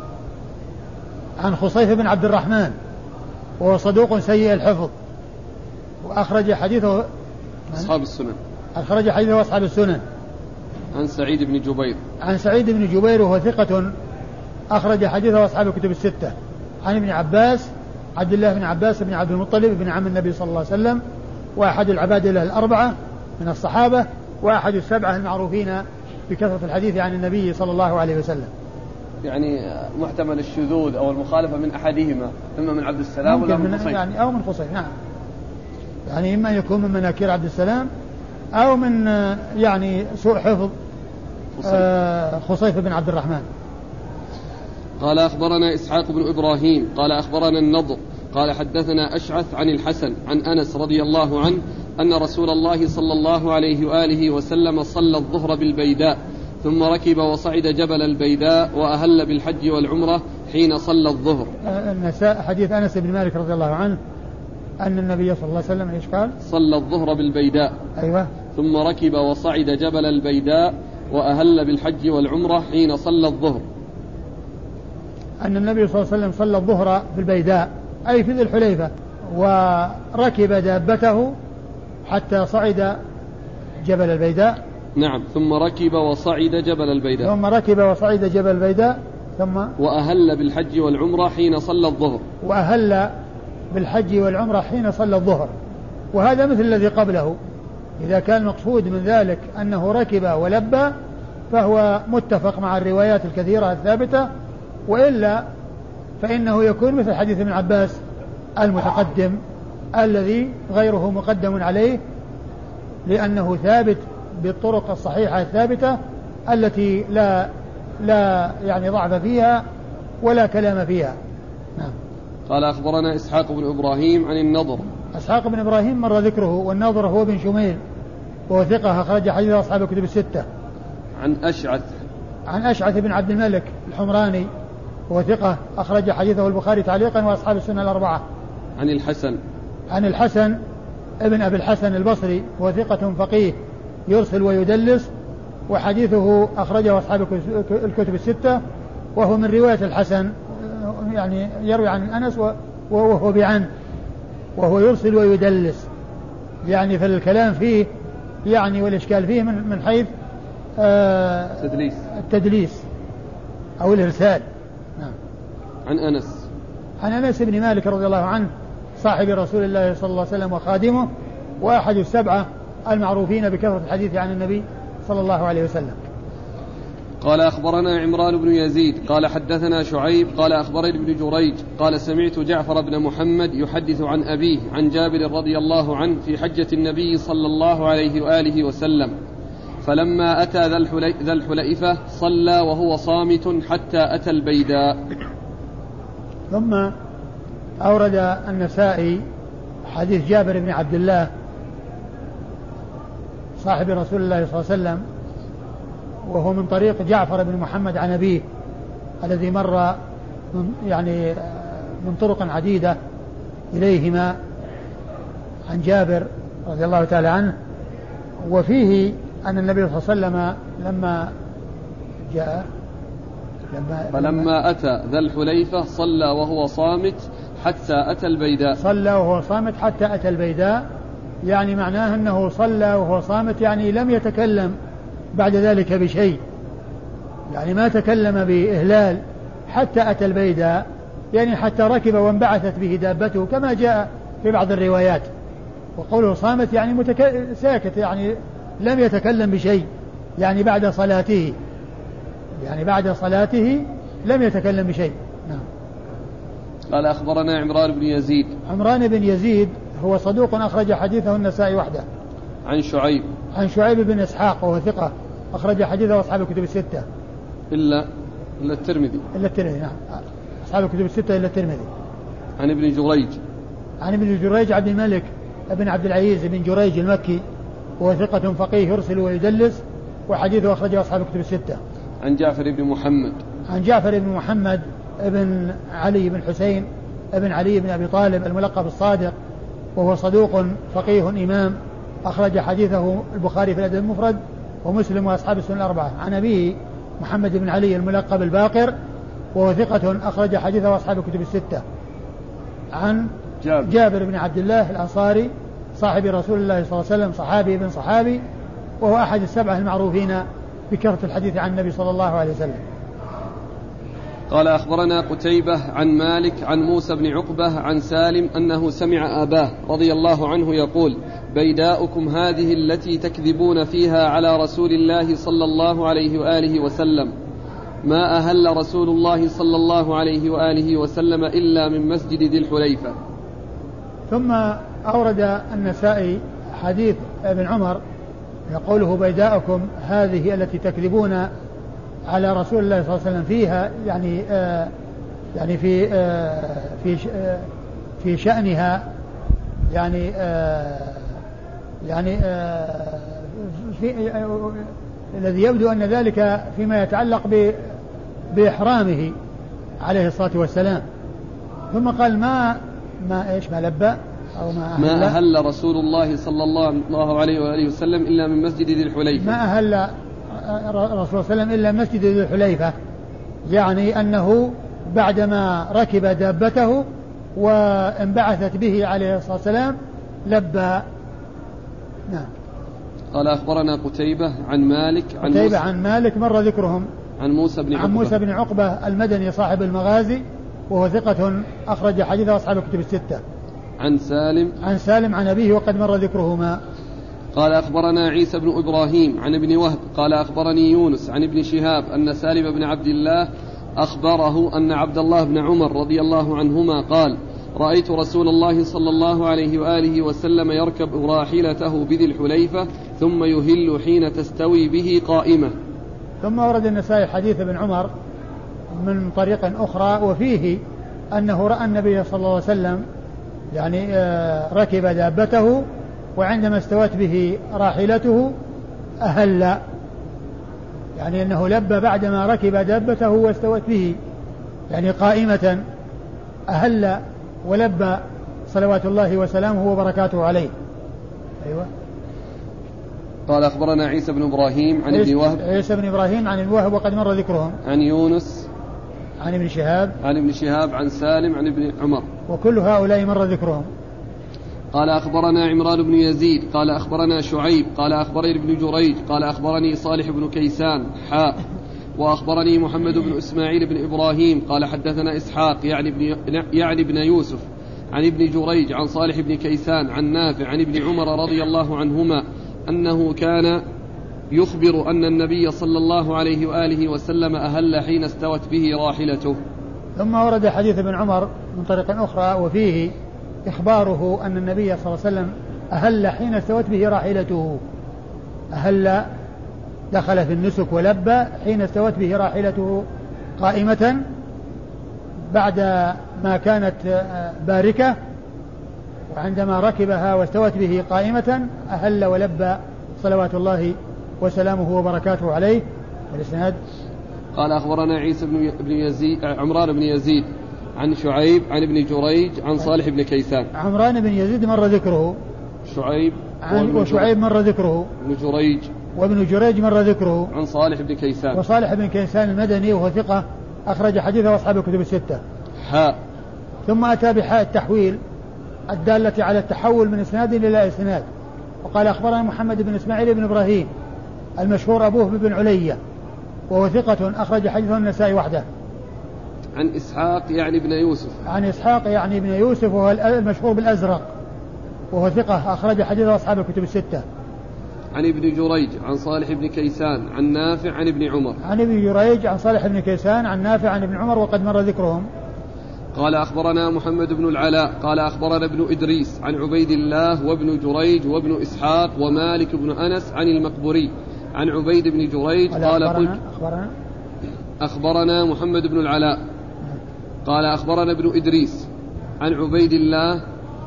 عن خصيف بن عبد الرحمن، وهو صدوق سيء الحفظ، وأخرج حديثه أصحاب السنن. أخرج حديثه أصحاب السنن. عن سعيد بن جبير. عن سعيد بن جبير، وهو ثقة أخرج حديثه أصحاب الكتب الستة. عن ابن عباس عبد الله بن عباس بن عبد المطلب بن عم النبي صلى الله عليه وسلم، وأحد العبادلة الأربعة من الصحابة، وأحد السبعة المعروفين بكثرة الحديث عن النبي صلى الله عليه وسلم. يعني محتمل الشذوذ أو المخالفة من أحدهما، إما من عبد السلام ولا من خصيف، يعني أو من خصيف. نعم، يعني إما يكون من مناكير عبد السلام أو من يعني سوء حفظ خصيف بن عبد الرحمن. قال أخبرنا إسحاق بن إبراهيم قال أخبرنا النضر قال حدثنا أشعث عن الحسن عن أنس رضي الله عنه أن رسول الله صلى الله عليه وآله وسلم صلى الظهر بالبيداء ثم ركب وصعد جبل البيداء وأهل بالحج والعمرة حين صلى الظهر. حديث أنس بن مالك رضي الله عنه أن النبي صلى الله عليه وسلم إيش قال؟ صلى الظهر بالبيداء. أيوة. ثم ركب وصعد جبل البيداء وأهل بالحج والعمرة حين صلى الظهر. أن النبي صلى الله عليه وسلم صلى الظهر بالبيداء أي في ذي الحليفة وركب دابته حتى صعد جبل البيداء. نعم. ثم ركب وصعد جبل البيداء ثم وأهل بالحج والعمرة حين صلى الظهر. وأهل بالحج والعمرة حين صلى الظهر. وهذا مثل الذي قبله. إذا كان المقصود من ذلك أنه ركب ولبى فهو متفق مع الروايات الكثيرة الثابتة، وإلا فإنه يكون مثل حديث ابن عباس المتقدم الذي غيره مقدم عليه، لأنه ثابت بالطرق الصحيحة الثابتة التي لا يعني ضعف فيها ولا كلام فيها. نعم. قال أخبرنا إسحاق بن إبراهيم عن النضر. إسحاق بن إبراهيم مر ذكره، والنضر هو بن شميل وهو ثقة أخرج حديث أصحاب الكتب الستة. عن أشعث بن عبد الملك الحمراني وهو ثقة أخرج حديثه البخاري تعليقا وأصحاب السنة الأربعة. عن الحسن ابن أبي الحسن البصري وهو ثقة فقيه يرسل ويدلس، وحديثه أخرجه أصحاب الكتب الستة، وهو من رواية الحسن، يعني يروي عن أنس وهو بعن، وهو يرسل ويدلس، يعني في الكلام فيه يعني والإشكال فيه من حيث التدليس أو الإرسال. نعم. عن أنس بن مالك رضي الله عنه صاحب رسول الله صلى الله عليه وسلم وخادمه، وأحد السبعة المعروفين بكثرة الحديث عن النبي صلى الله عليه وسلم. قال أخبرنا عمران بن يزيد قال حدثنا شعيب قال أخبرني ابن جريج قال سمعت جعفر بن محمد يحدث عن أبيه عن جابر رضي الله عنه في حجة النبي صلى الله عليه وآله وسلم، فلما أتى ذا الحليفة صلى وهو صامت حتى أتى البيداء. ثم أورد النسائي حديث جابر بن عبد الله صاحب رسول الله صلى الله عليه وسلم، وهو من طريق جعفر بن محمد عن أبيه الذي مر من طرق عديدة إليهما عن جابر رضي الله تعالى عنه. وفيه أن النبي صلى الله عليه وسلم فلما أتى ذا الحليفة صلى وهو صامت حتى أتى البيداء. يعني معناه أنه صلى وهو صامت، يعني لم يتكلم بعد ذلك بشيء، يعني ما تكلم بإهلال حتى أتى البيداء، يعني حتى ركب وانبعثت به دابته كما جاء في بعض الروايات. وقوله صامت يعني ساكت، يعني لم يتكلم بشيء، يعني بعد صلاته لم يتكلم بشيء. نعم. قال أخبرنا عمران بن يزيد هو صدوق أخرج حديثه النسائي وحده. عن شعيب بن إسحاق وهو ثقة أخرج حديثه أصحاب الكتب الستة إلا الترمذي. نعم، أصحاب الكتب الستة إلا الترمذي. عن ابن جريج عبد الملك ابن عبد العزيز بن جريج المكي وهو ثقة فقيه يرسل ويدلس، وحديثه أخرجه أصحاب الكتب الستة. عن جعفر بن محمد ابن علي بن حسين ابن علي بن أبي طالب الملقب الصادق، وهو صدوق فقيه إمام أخرج حديثه البخاري في الأدب المفرد ومسلم وأصحاب السنن الأربعة. عن أبيه محمد بن علي الملقب الباقر وهو ثقة أخرج حديثه أصحاب الكتب الستة. عن جابر بن عبد الله الأنصاري صاحب رسول الله صلى الله عليه وسلم، صحابي بن صحابي، وهو أحد السبعة المعروفين بكثرة الحديث عن النبي صلى الله عليه وسلم. قال أخبرنا قتيبة عن مالك عن موسى بن عقبة عن سالم أنه سمع أباه رضي الله عنه يقول: بيداؤكم هذه التي تكذبون فيها على رسول الله صلى الله عليه وآله وسلم، ما أهل رسول الله صلى الله عليه وآله وسلم إلا من مسجد ذي الحليفة. ثم أورد النسائي حديث ابن عمر قوله بيداءكم هذه التي تكذبون على رسول الله صلى الله عليه وسلم فيها يعني في شأنها الذي يبدو أن ذلك فيما يتعلق بإحرامه عليه الصلاة والسلام. ثم قال ما لبى أو ما أهل رسول الله صلى الله عليه وآله وسلم إلا من مسجد ذي الحليفة. ما أهل رسول الله صلى الله عليه وسلم إلا مسجد ذي الحليفة، يعني أنه بعدما ركب دابته وانبعثت به عليه الصلاة والسلام لبى. نعم. قال أخبرنا قتيبة عن مالك عن مالك مر ذكرهم عن موسى بن عقبة المدني صاحب المغازي وهو ثقة أخرج حديث أصحاب الكتب الستة. عن سالم عن أبيه وقد مر ذكرهما. قال أخبرنا عيسى بن إبراهيم عن ابن وهب قال أخبرني يونس عن ابن شهاب أن سالم بن عبد الله أخبره أن عبد الله بن عمر رضي الله عنهما قال رأيت رسول الله صلى الله عليه وآله وسلم يركب راحلته بذي الحليفة ثم يهل حين تستوي به قائمة. ثم ورد النسائي حديث ابن عمر من طريق أخرى وفيه أنه رأى النبي صلى الله عليه وسلم يعني ركب دابته وعندما استوت به راحلته أهل، يعني أنه لبى بعدما ركب دابته واستوت به يعني قائمة، أهل ولبى صلوات الله وسلامه وبركاته عليه. أيوة. قال أخبرنا عيسى بن إبراهيم عن ابن وهب. عيسى بن إبراهيم عن ابن وهب وقد مر ذكرهم. عن يونس عن ابن شهاب عن سالم عن ابن عمر وكل هؤلاء مر ذكرهم. قال أخبرنا عمران بن يزيد قال أخبرنا شعيب قال أخبرني ابن جريج قال أخبرني صالح بن كيسان وأخبرني محمد بن إسماعيل بن إبراهيم قال حدثنا إسحاق يعني ابن يوسف عن ابن جريج عن صالح بن كيسان عن نافع عن ابن عمر رضي الله عنهما أنه كان يخبر أن النبي صلى الله عليه وآله وسلم أهل حين استوت به راحلته. ثم ورد حديث ابن عمر من طريق أخرى وفيه إخباره أن النبي صلى الله عليه وسلم أهل حين استوت به راحلته، أهل دخل في النسك ولبى حين استوت به راحلته قائمة بعد ما كانت باركة، وعندما ركبها واستوت به قائمة أهل ولبى صلوات الله وسلامه وبركاته عليه. والإسناد قال أخبرنا عيسى بن يزيد عمران بن يزيد عن شعيب عن ابن جريج عن صالح بن كيسان. عمران بن يزيد مر ذكره. وشعيب مر ذكره. وابن جريج مر ذكره. عن صالح بن كيسان. وصالح بن كيسان المدني وهو ثقة أخرج حديثه أصحاب الكتب الستة. ثم أتى بحاء التحويل الدالة على التحول من إسناد إلى إسناد، وقال أخبرنا محمد بن إسماعيل بن إبراهيم المشهور أبوه بن علية وهو ثقة أخرج حديثه النسائي وحده. عن إسحاق يعني ابن يوسف وهو المشهور بالأزرق وهو ثقة أخرج حديثه أصحاب الكتب الستة. عن ابن جريج عن صالح بن كيسان عن نافع عن ابن عمر. عن ابن جريج عن صالح بن كيسان عن نافع عن ابن عمر وقد مر ذكرهم. قال أخبرنا محمد بن العلاء قال أخبرنا ابن إدريس عن عبيد الله وابن جريج وابن إسحاق ومالك بن أنس عن المقبري عن عبيد بن جريج قال قلت أخبرنا محمد بن العلاء قال أخبرنا ابن إدريس عن عبيد الله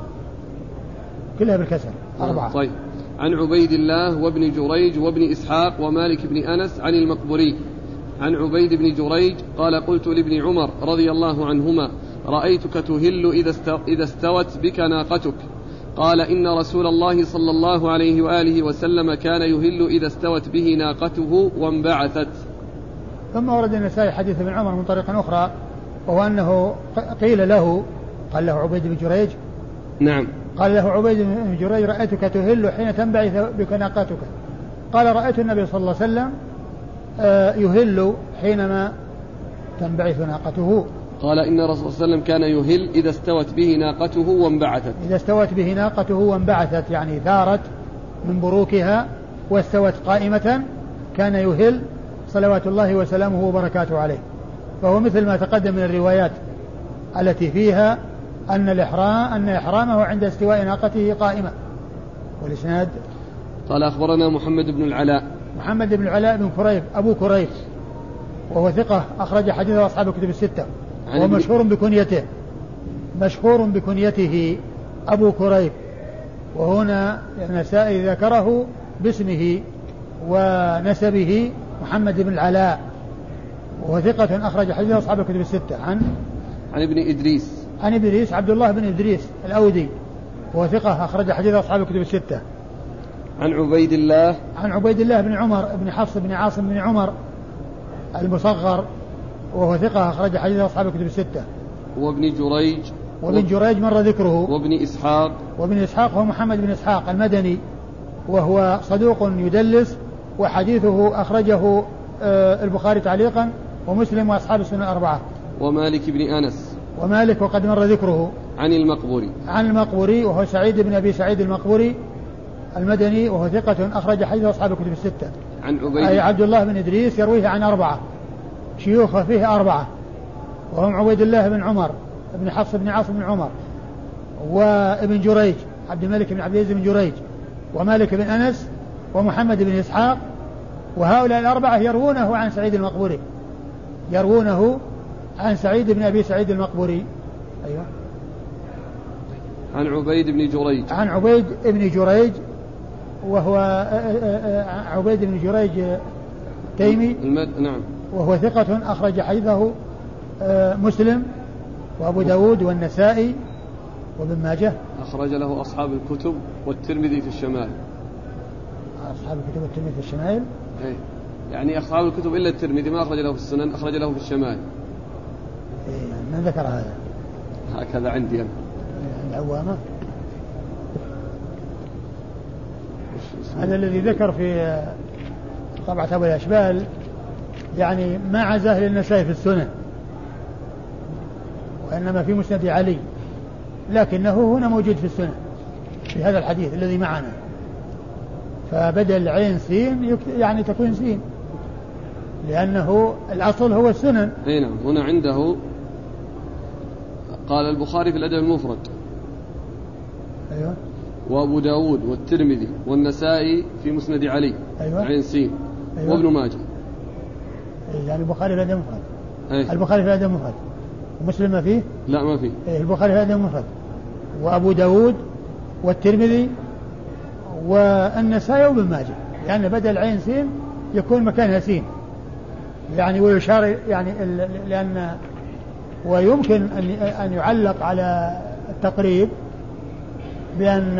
كلها بالكسر 4. طيب. عن عبيد الله وابن جريج وابن إسحاق ومالك بن أنس عن المقبري عن عبيد بن جريج قال قلت لابن عمر رضي الله عنهما رأيتك تهل إذا استوت بك ناقتك، قال إن رسول الله صلى الله عليه وآله وسلم كان يهل إذا استوت به ناقته وانبعثت. ثم ورد النسائي حديث ابن عمر من طريق أخرى وهو أنه قيل له قال له عبيد بن جريج نعم قال له عبيد بن جريج رأيتك تهل حين تنبعث بك ناقتك، قال رأيت النبي صلى الله عليه وسلم يهل حينما تنبعث ناقته، قال إن الرسول صلى الله عليه وسلم كان يهل إذا استوت به ناقته وانبعثت. إذا استوت به ناقته وانبعثت يعني ثارت من بروكها واستوت قائمة كان يهل صلوات الله وسلامه وبركاته عليه. فهو مثل ما تقدم من الروايات التي فيها أن إحرامه عند استواء ناقته قائمة. والإسناد قال أخبرنا محمد بن العلاء. محمد بن العلاء بن كريب أبو كريب، وهو ثقة أخرج حديثه أصحاب الكتب الستة، ومشهور بكنيته، مشهور بكنيته أبو كريب. وهنا النسائي ذكره باسمه ونسبه محمد بن العلاء، وهو ثقة أخرج حديثه أصحاب الكتب الستة. عن ابن إدريس، عن إدريس عبد الله بن إدريس الأودي، وهو ثقة أخرج حديثه أصحاب الكتب الستة. عن عبيد الله، عن عبيد الله بن عمر بن حفص بن عاصم بن عمر المصغر، وهو ثقة أخرج حديث أصحاب الكتب الستة. وابن جريج، وابن جريج مر ذكره. وابن إسحاق، وابن إسحاق هو محمد بن إسحاق المدني، وهو صدوق يدلس، وحديثه أخرجه البخاري تعليقا ومسلم وأصحاب السنن الأربعة. ومالك بن أنس، ومالك وقد مر ذكره. عن المقبوري، عن المقبوري وهو سعيد بن أبي سعيد المقبوري المدني، وهو ثقة أخرج حديث أصحاب الكتب الستة. عن أي عبد الله بن إدريس يرويه عن أربعة، شيوخ فيه أربعة، وهم عبيد الله بن عمر بن حفص بن عاصم بن عمر، وابن جريج عبد الملك بن عبد العزيز بن جريج، ومالك بن أنس، ومحمد بن إسحاق. وهؤلاء الأربعة يروونه عن سعيد المقبوري، يروونه عن سعيد بن أبي سعيد المقبوري. أيوة. عن عبيد بن جريج، عن عبيد بن جريج، وهو عبيد بن جريج تيمي، نعم، وهو ثقة أخرج حديثه مسلم وأبو داود والنسائي وابن ماجه. أخرج له أصحاب الكتب والترمذي في الشمال. أصحاب الكتب والترمذي في الشمال، إيه، يعني أصحاب الكتب إلا الترمذي ما أخرج له في السنن، أخرج له في الشمال. إيه، من ذكر هذا؟ هكذا عندي أنا. العوامة هذا الذي ذكر في طبعة أبو الأشبال، يعني ما عزاه للنسائي في السنن، وإنما في مسند علي، لكنه هنا موجود في السنن في هذا الحديث الذي معنا. فبدل عين سين يعني تكون سين، لأنه الأصل هو السنن. أي نعم. هنا عنده قال البخاري في الأدب المفرد. أيوة. وأبو داود والترمذي والنسائي في مسند علي. أيوة. عين سين. أيوة. وابن ماجه. يعني البخاري في الأدب المفرد. أيه. البخاري في الأدب المفرد، ومسلم ما فيه؟ لا ما فيه. البخاري في الأدب المفرد، وأبو داود والترمذي والنسائي وابن ماجه، لأن يعني بدل عين سين يكون مكانها سين، يعني ويشار يعني لأن ويمكن أن يعلق على التقريب بأن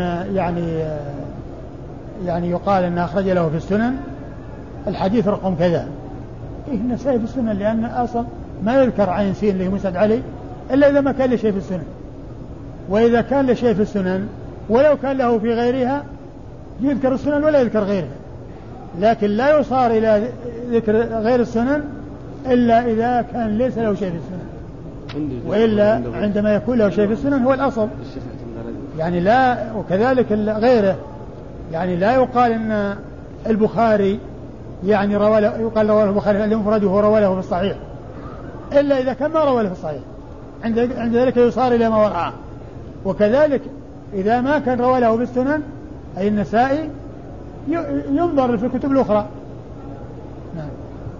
يعني يقال أن أخرج له في السنن الحديث رقم كذا. إيه النسائي في السنن، لأن أصلا ما يذكر عين سين اللي مسند علي إلا إذا ما كان له شيء في السنن، وإذا كان له شيء في السنن ولو كان له في غيرها يذكر السنن ولا يذكر غيرها، لكن لا يصار إلى ذكر غير السنن إلا إذا كان ليس له شيء في السنن، وإلا عندما يكون له شيء في السنن هو الأصل. يعني لا، وكذلك غيره، يعني لا يقال أن البخاري يعني يقال رواه البخاري المفرد وهو رواه له في الصحيح إلا إذا كان ما رواه له في الصحيح، عند ذلك يصار إلى ما وراءه. وكذلك إذا ما كان رواه له في السنن أي النسائي ينظر في الكتب الأخرى. نعم.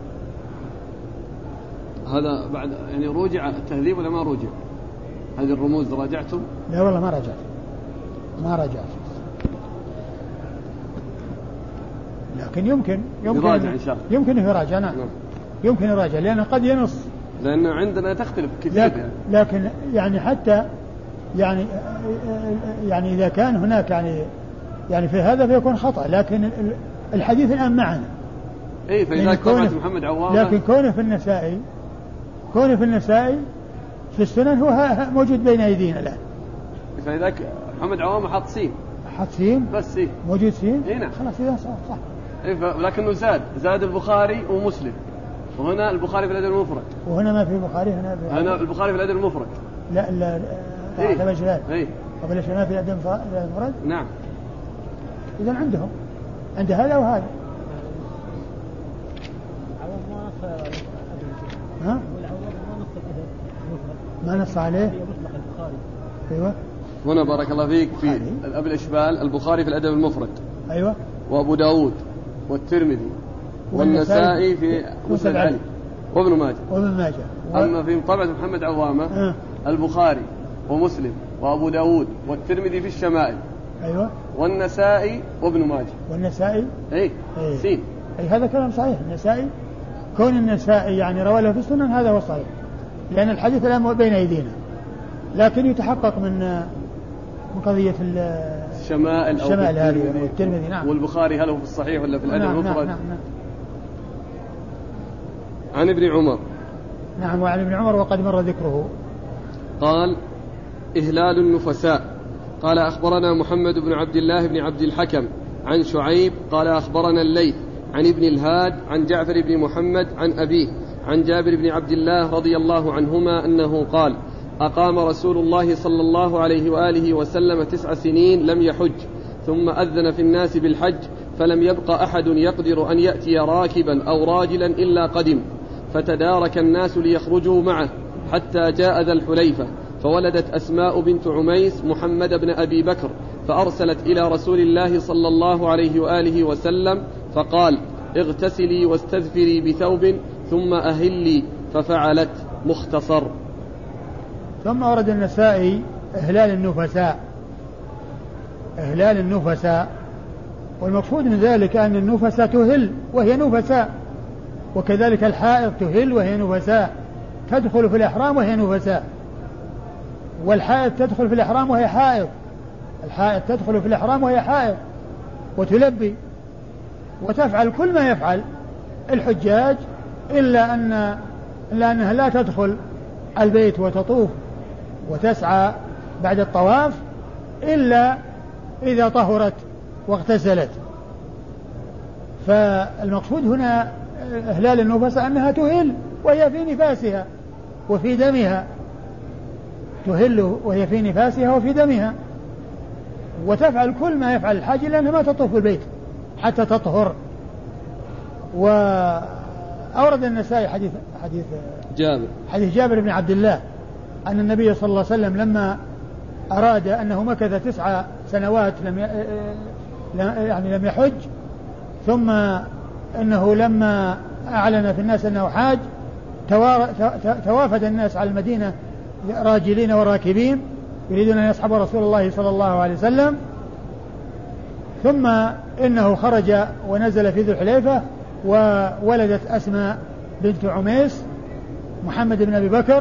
هذا بعد يعني رجع التهذيب ولا ما رجع؟ هذه الرموز راجعتم؟ لا والله ما رجعت، لكن يمكن يراجع إن شاء الله. يمكن يراجع. نعم. يمكن يراجع، لأنه قد ينص، لأن عندنا تختلف كثير. لكن يعني حتى يعني إذا كان هناك يعني في هذا فيكون خطأ، لكن الحديث الآن معنا. إيه، فإذا كانت محمد عوام، لكن كونه في النسائي في السنن هو موجود بين أيدينا الآن. فإذا محمد عوام حط سين بس إيه موجود سين. إيه نعم. خلاص إذا صح. إيه، لكنه زاد البخاري ومسلم، وهنا البخاري في الأدب المفرد، وهنا ما في بخاري، هنا البخاري في الأدب المفرد. لا إيه. إيه. قبل ما في الأدب المفرد. نعم. إذا عندهم عند هذا وهذا. ها؟ ما نص عليه. أيوة. هنا بارك الله فيك في أبي الإشبال البخاري في الأدب المفرد. أيوة. وأبو داود والترمذي والنسائي في مسند علي وابن ماجه. أما في طبعة محمد عوامة البخاري ومسلم وأبو داود والترمذي في الشمائل. أيوة. والنسائي وابن ماجه. والنسائي سين. هذا كلام صحيح. النسائي كون النسائي يعني روى له في السنن هذا هو الصحيح، لأن الحديث الآن بين أيدينا، لكن يتحقق من قضية الشمائل هذه والترمذي. نعم. والبخاري هل هو في الصحيح ولا في الأدب المفرد؟ نعم. عن ابن عمر. نعم. وعن ابن عمر وقد مر ذكره. قال: إهلال النفساء. قال: أخبرنا محمد بن عبد الله بن عبد الحكم عن شعيب قال: أخبرنا الليث عن ابن الهاد عن جعفر بن محمد عن أبيه عن جابر بن عبد الله رضي الله عنهما أنه قال: أقام رسول الله صلى الله عليه وآله وسلم 9 سنين لم يحج، ثم أذن في الناس بالحج، فلم يبق أحد يقدر أن يأتي راكبا أو راجلا إلا قدم، فتدارك الناس ليخرجوا معه حتى جاء ذا الحليفة، فولدت أسماء بنت عميس محمد بن أبي بكر، فأرسلت إلى رسول الله صلى الله عليه وآله وسلم فقال: اغتسلي واستذفري بثوب ثم أهلي، ففعلت. مختصر. ثم ورد النسائي إهلال النفساء، والمقصود من ذلك أن النفساء تهل وهي نفساء، وكذلك الحائض تهل وهي نفساء، تدخل في الإحرام وهي نفساء، والحائض تدخل في الإحرام وهي حائض، الحائض تدخل في الإحرام وهي حائض وتلبي وتفعل كل ما يفعل الحجاج، إلا أنها لا تدخل البيت وتطوف وتسعى بعد الطواف إلا إذا طهرت واغتسلت. فالمقصود هنا إهلال النفس أنها تهل وهي في نفاسها وفي دمها، تهل وهي في نفاسها وفي دمها، وتفعل كل ما يفعل الحاج لأنها ما تطوف البيت حتى تطهر. وأورد النسائي حديث جابر بن عبد الله أن النبي صلى الله عليه وسلم لما أراد أنه مكث 9 سنوات لم يحج، ثم أنه لما أعلن في الناس أنه حاج توافد الناس على المدينة راجلين وراكبين يريدون أن يصحبوا رسول الله صلى الله عليه وسلم، ثم إنه خرج ونزل في ذي الحليفة وولدت أسماء بنت عميس محمد بن أبي بكر،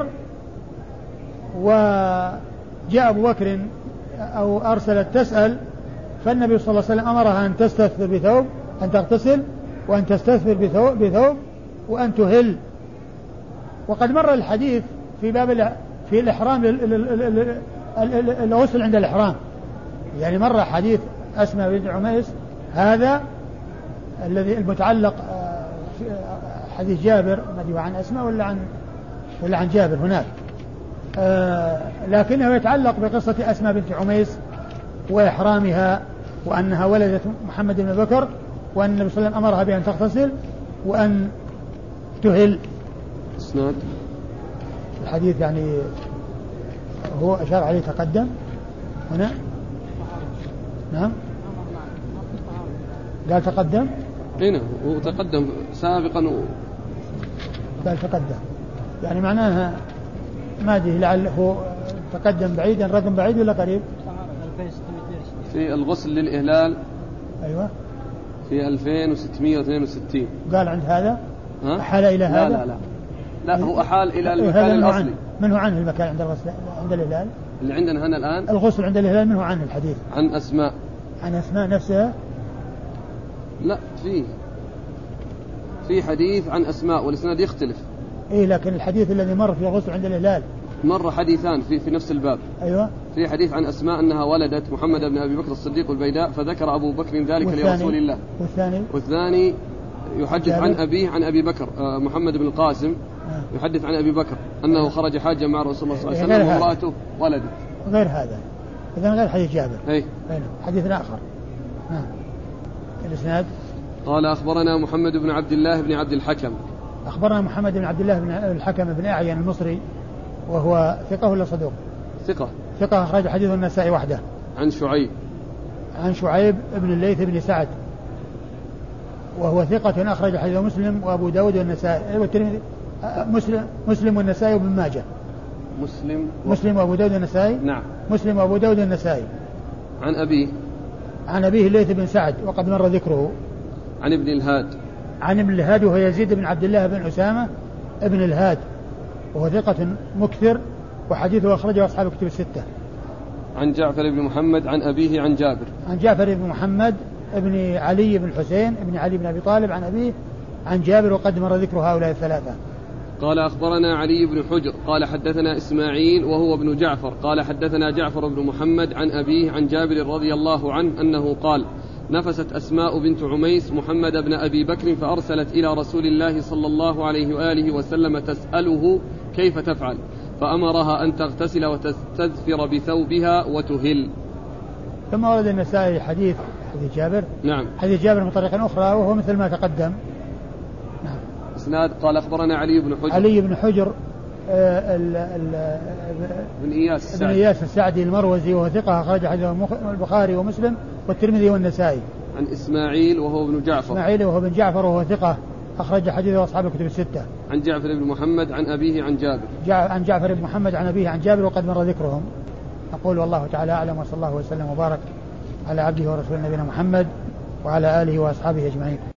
وجاء أبو بكر أو أرسلت تسأل، فالنبي صلى الله عليه وسلم أمرها أن تستثفر بثوب، أن تغتسل وأن تستثفر بثوب وأن تهل. وقد مر الحديث في باب في الإحرام الغسل عند الإحرام، يعني مر حديث أسماء بنت عميس هذا الذي المتعلق حديث جابر، ما أدري عن أسماء ولا عن جابر هناك، لكنه يتعلق بقصة أسماء بنت عميس وإحرامها، وأنها ولدت محمد بن بكر، وأن النبي صلى الله عليه وسلم أمرها بأن تغتسل وأن تهل. اسناد الحديث يعني هو أشار عليه تقدم هنا. نعم قال تقدم هنا، هو تقدم سابقا قال تقدم، يعني معناها ما أدري لعله تقدم بعيدا، رقم بعيد ولا قريب. في الغسل للإهلال أيوة في 2662 قال عند هذا أحال إلى هذا. لا هو أحال إلى المكان الأصلي. من هو عنه المكان عند الغسل عند الهلال اللي عندنا هنا الآن؟ الغسل عند الهلال من هو عنه الحديث؟ عن أسماء نفسها. لا في حديث عن أسماء والإسناد يختلف. لكن الحديث الذي مر في الغسل عند الهلال مر حديثان في نفس الباب. أيوة. في حديث عن أسماء أنها ولدت محمد بن أبي بكر الصديق البيداء، فذكر أبو بكر ذلك لرسول الله. والثاني يحدث عن أبيه عن أبي بكر محمد بن القاسم يحدث عن أبي بكر أنه خرج حاجا مع رسول الله صلى الله عليه وسلم وامرأته ولدت. غير هذا، إذا غير حديث جابر. حديث آخر. الإسناد قال: أخبرنا محمد بن عبد الله بن عبد الحكم. أخبرنا محمد بن عبد الله بن الحكم بن أعين المصري، وهو ثقة ولا صدوق؟ ثقة أخرج حديث النسائي وحده. عن شعيب بن الليث بن سعد وهو ثقة أخرج حديث مسلم وأبو داود والنسائي والترمذي. مسلم والنسائي وابن ماجه. مسلم وأبو داود والنسائي. نعم. مسلم وأبو داود والنسائي. عن أبيه الليث بن سعد وقد مر ذكره. عن ابن الهاد وهو يزيد بن عبد الله بن أسامة ابن الهاد وهو ثقة مكثر وحديثه أخرجه أصحاب الكتب الستة. عن جعفر بن محمد عن أبيه عن جابر. عن جعفر بن محمد ابن علي بن الحسين ابن علي بن أبي طالب عن أبيه عن جابر وقد مر ذكر هؤلاء الثلاثة. قال أخبرنا علي بن حجر قال حدثنا إسماعيل وهو ابن جعفر قال حدثنا جعفر بن محمد عن أبيه عن جابر رضي الله عنه أنه قال نفست أسماء بنت عميس محمد بن أبي بكر فأرسلت إلى رسول الله صلى الله عليه وآله وسلم تسأله كيف تفعل فأمرها أن تغتسل وتستذفر بثوبها وتهل. ثم ورد النسائي حديث جابر. نعم. حديث جابر من طريق أخرى وهو مثل ما تقدم. نعم. إسناد قال أخبرنا علي بن حجر بن إياس السعدي المروزي وهو ثقة أخرج حديثه البخاري ومسلم والترمذي والنسائي. عن إسماعيل وهو ابن جعفر وهو ثقة أخرج حديثه أصحاب الكتب الستة. عن جعفر بن محمد عن أبيه عن جابر. عن جعفر بن محمد عن أبيه عن جابر وقد مر ذكرهم. أقول والله تعالى أعلم وصلى الله وسلم وبارك على عبده ورسوله نبينا محمد وعلى آله وأصحابه أجمعين.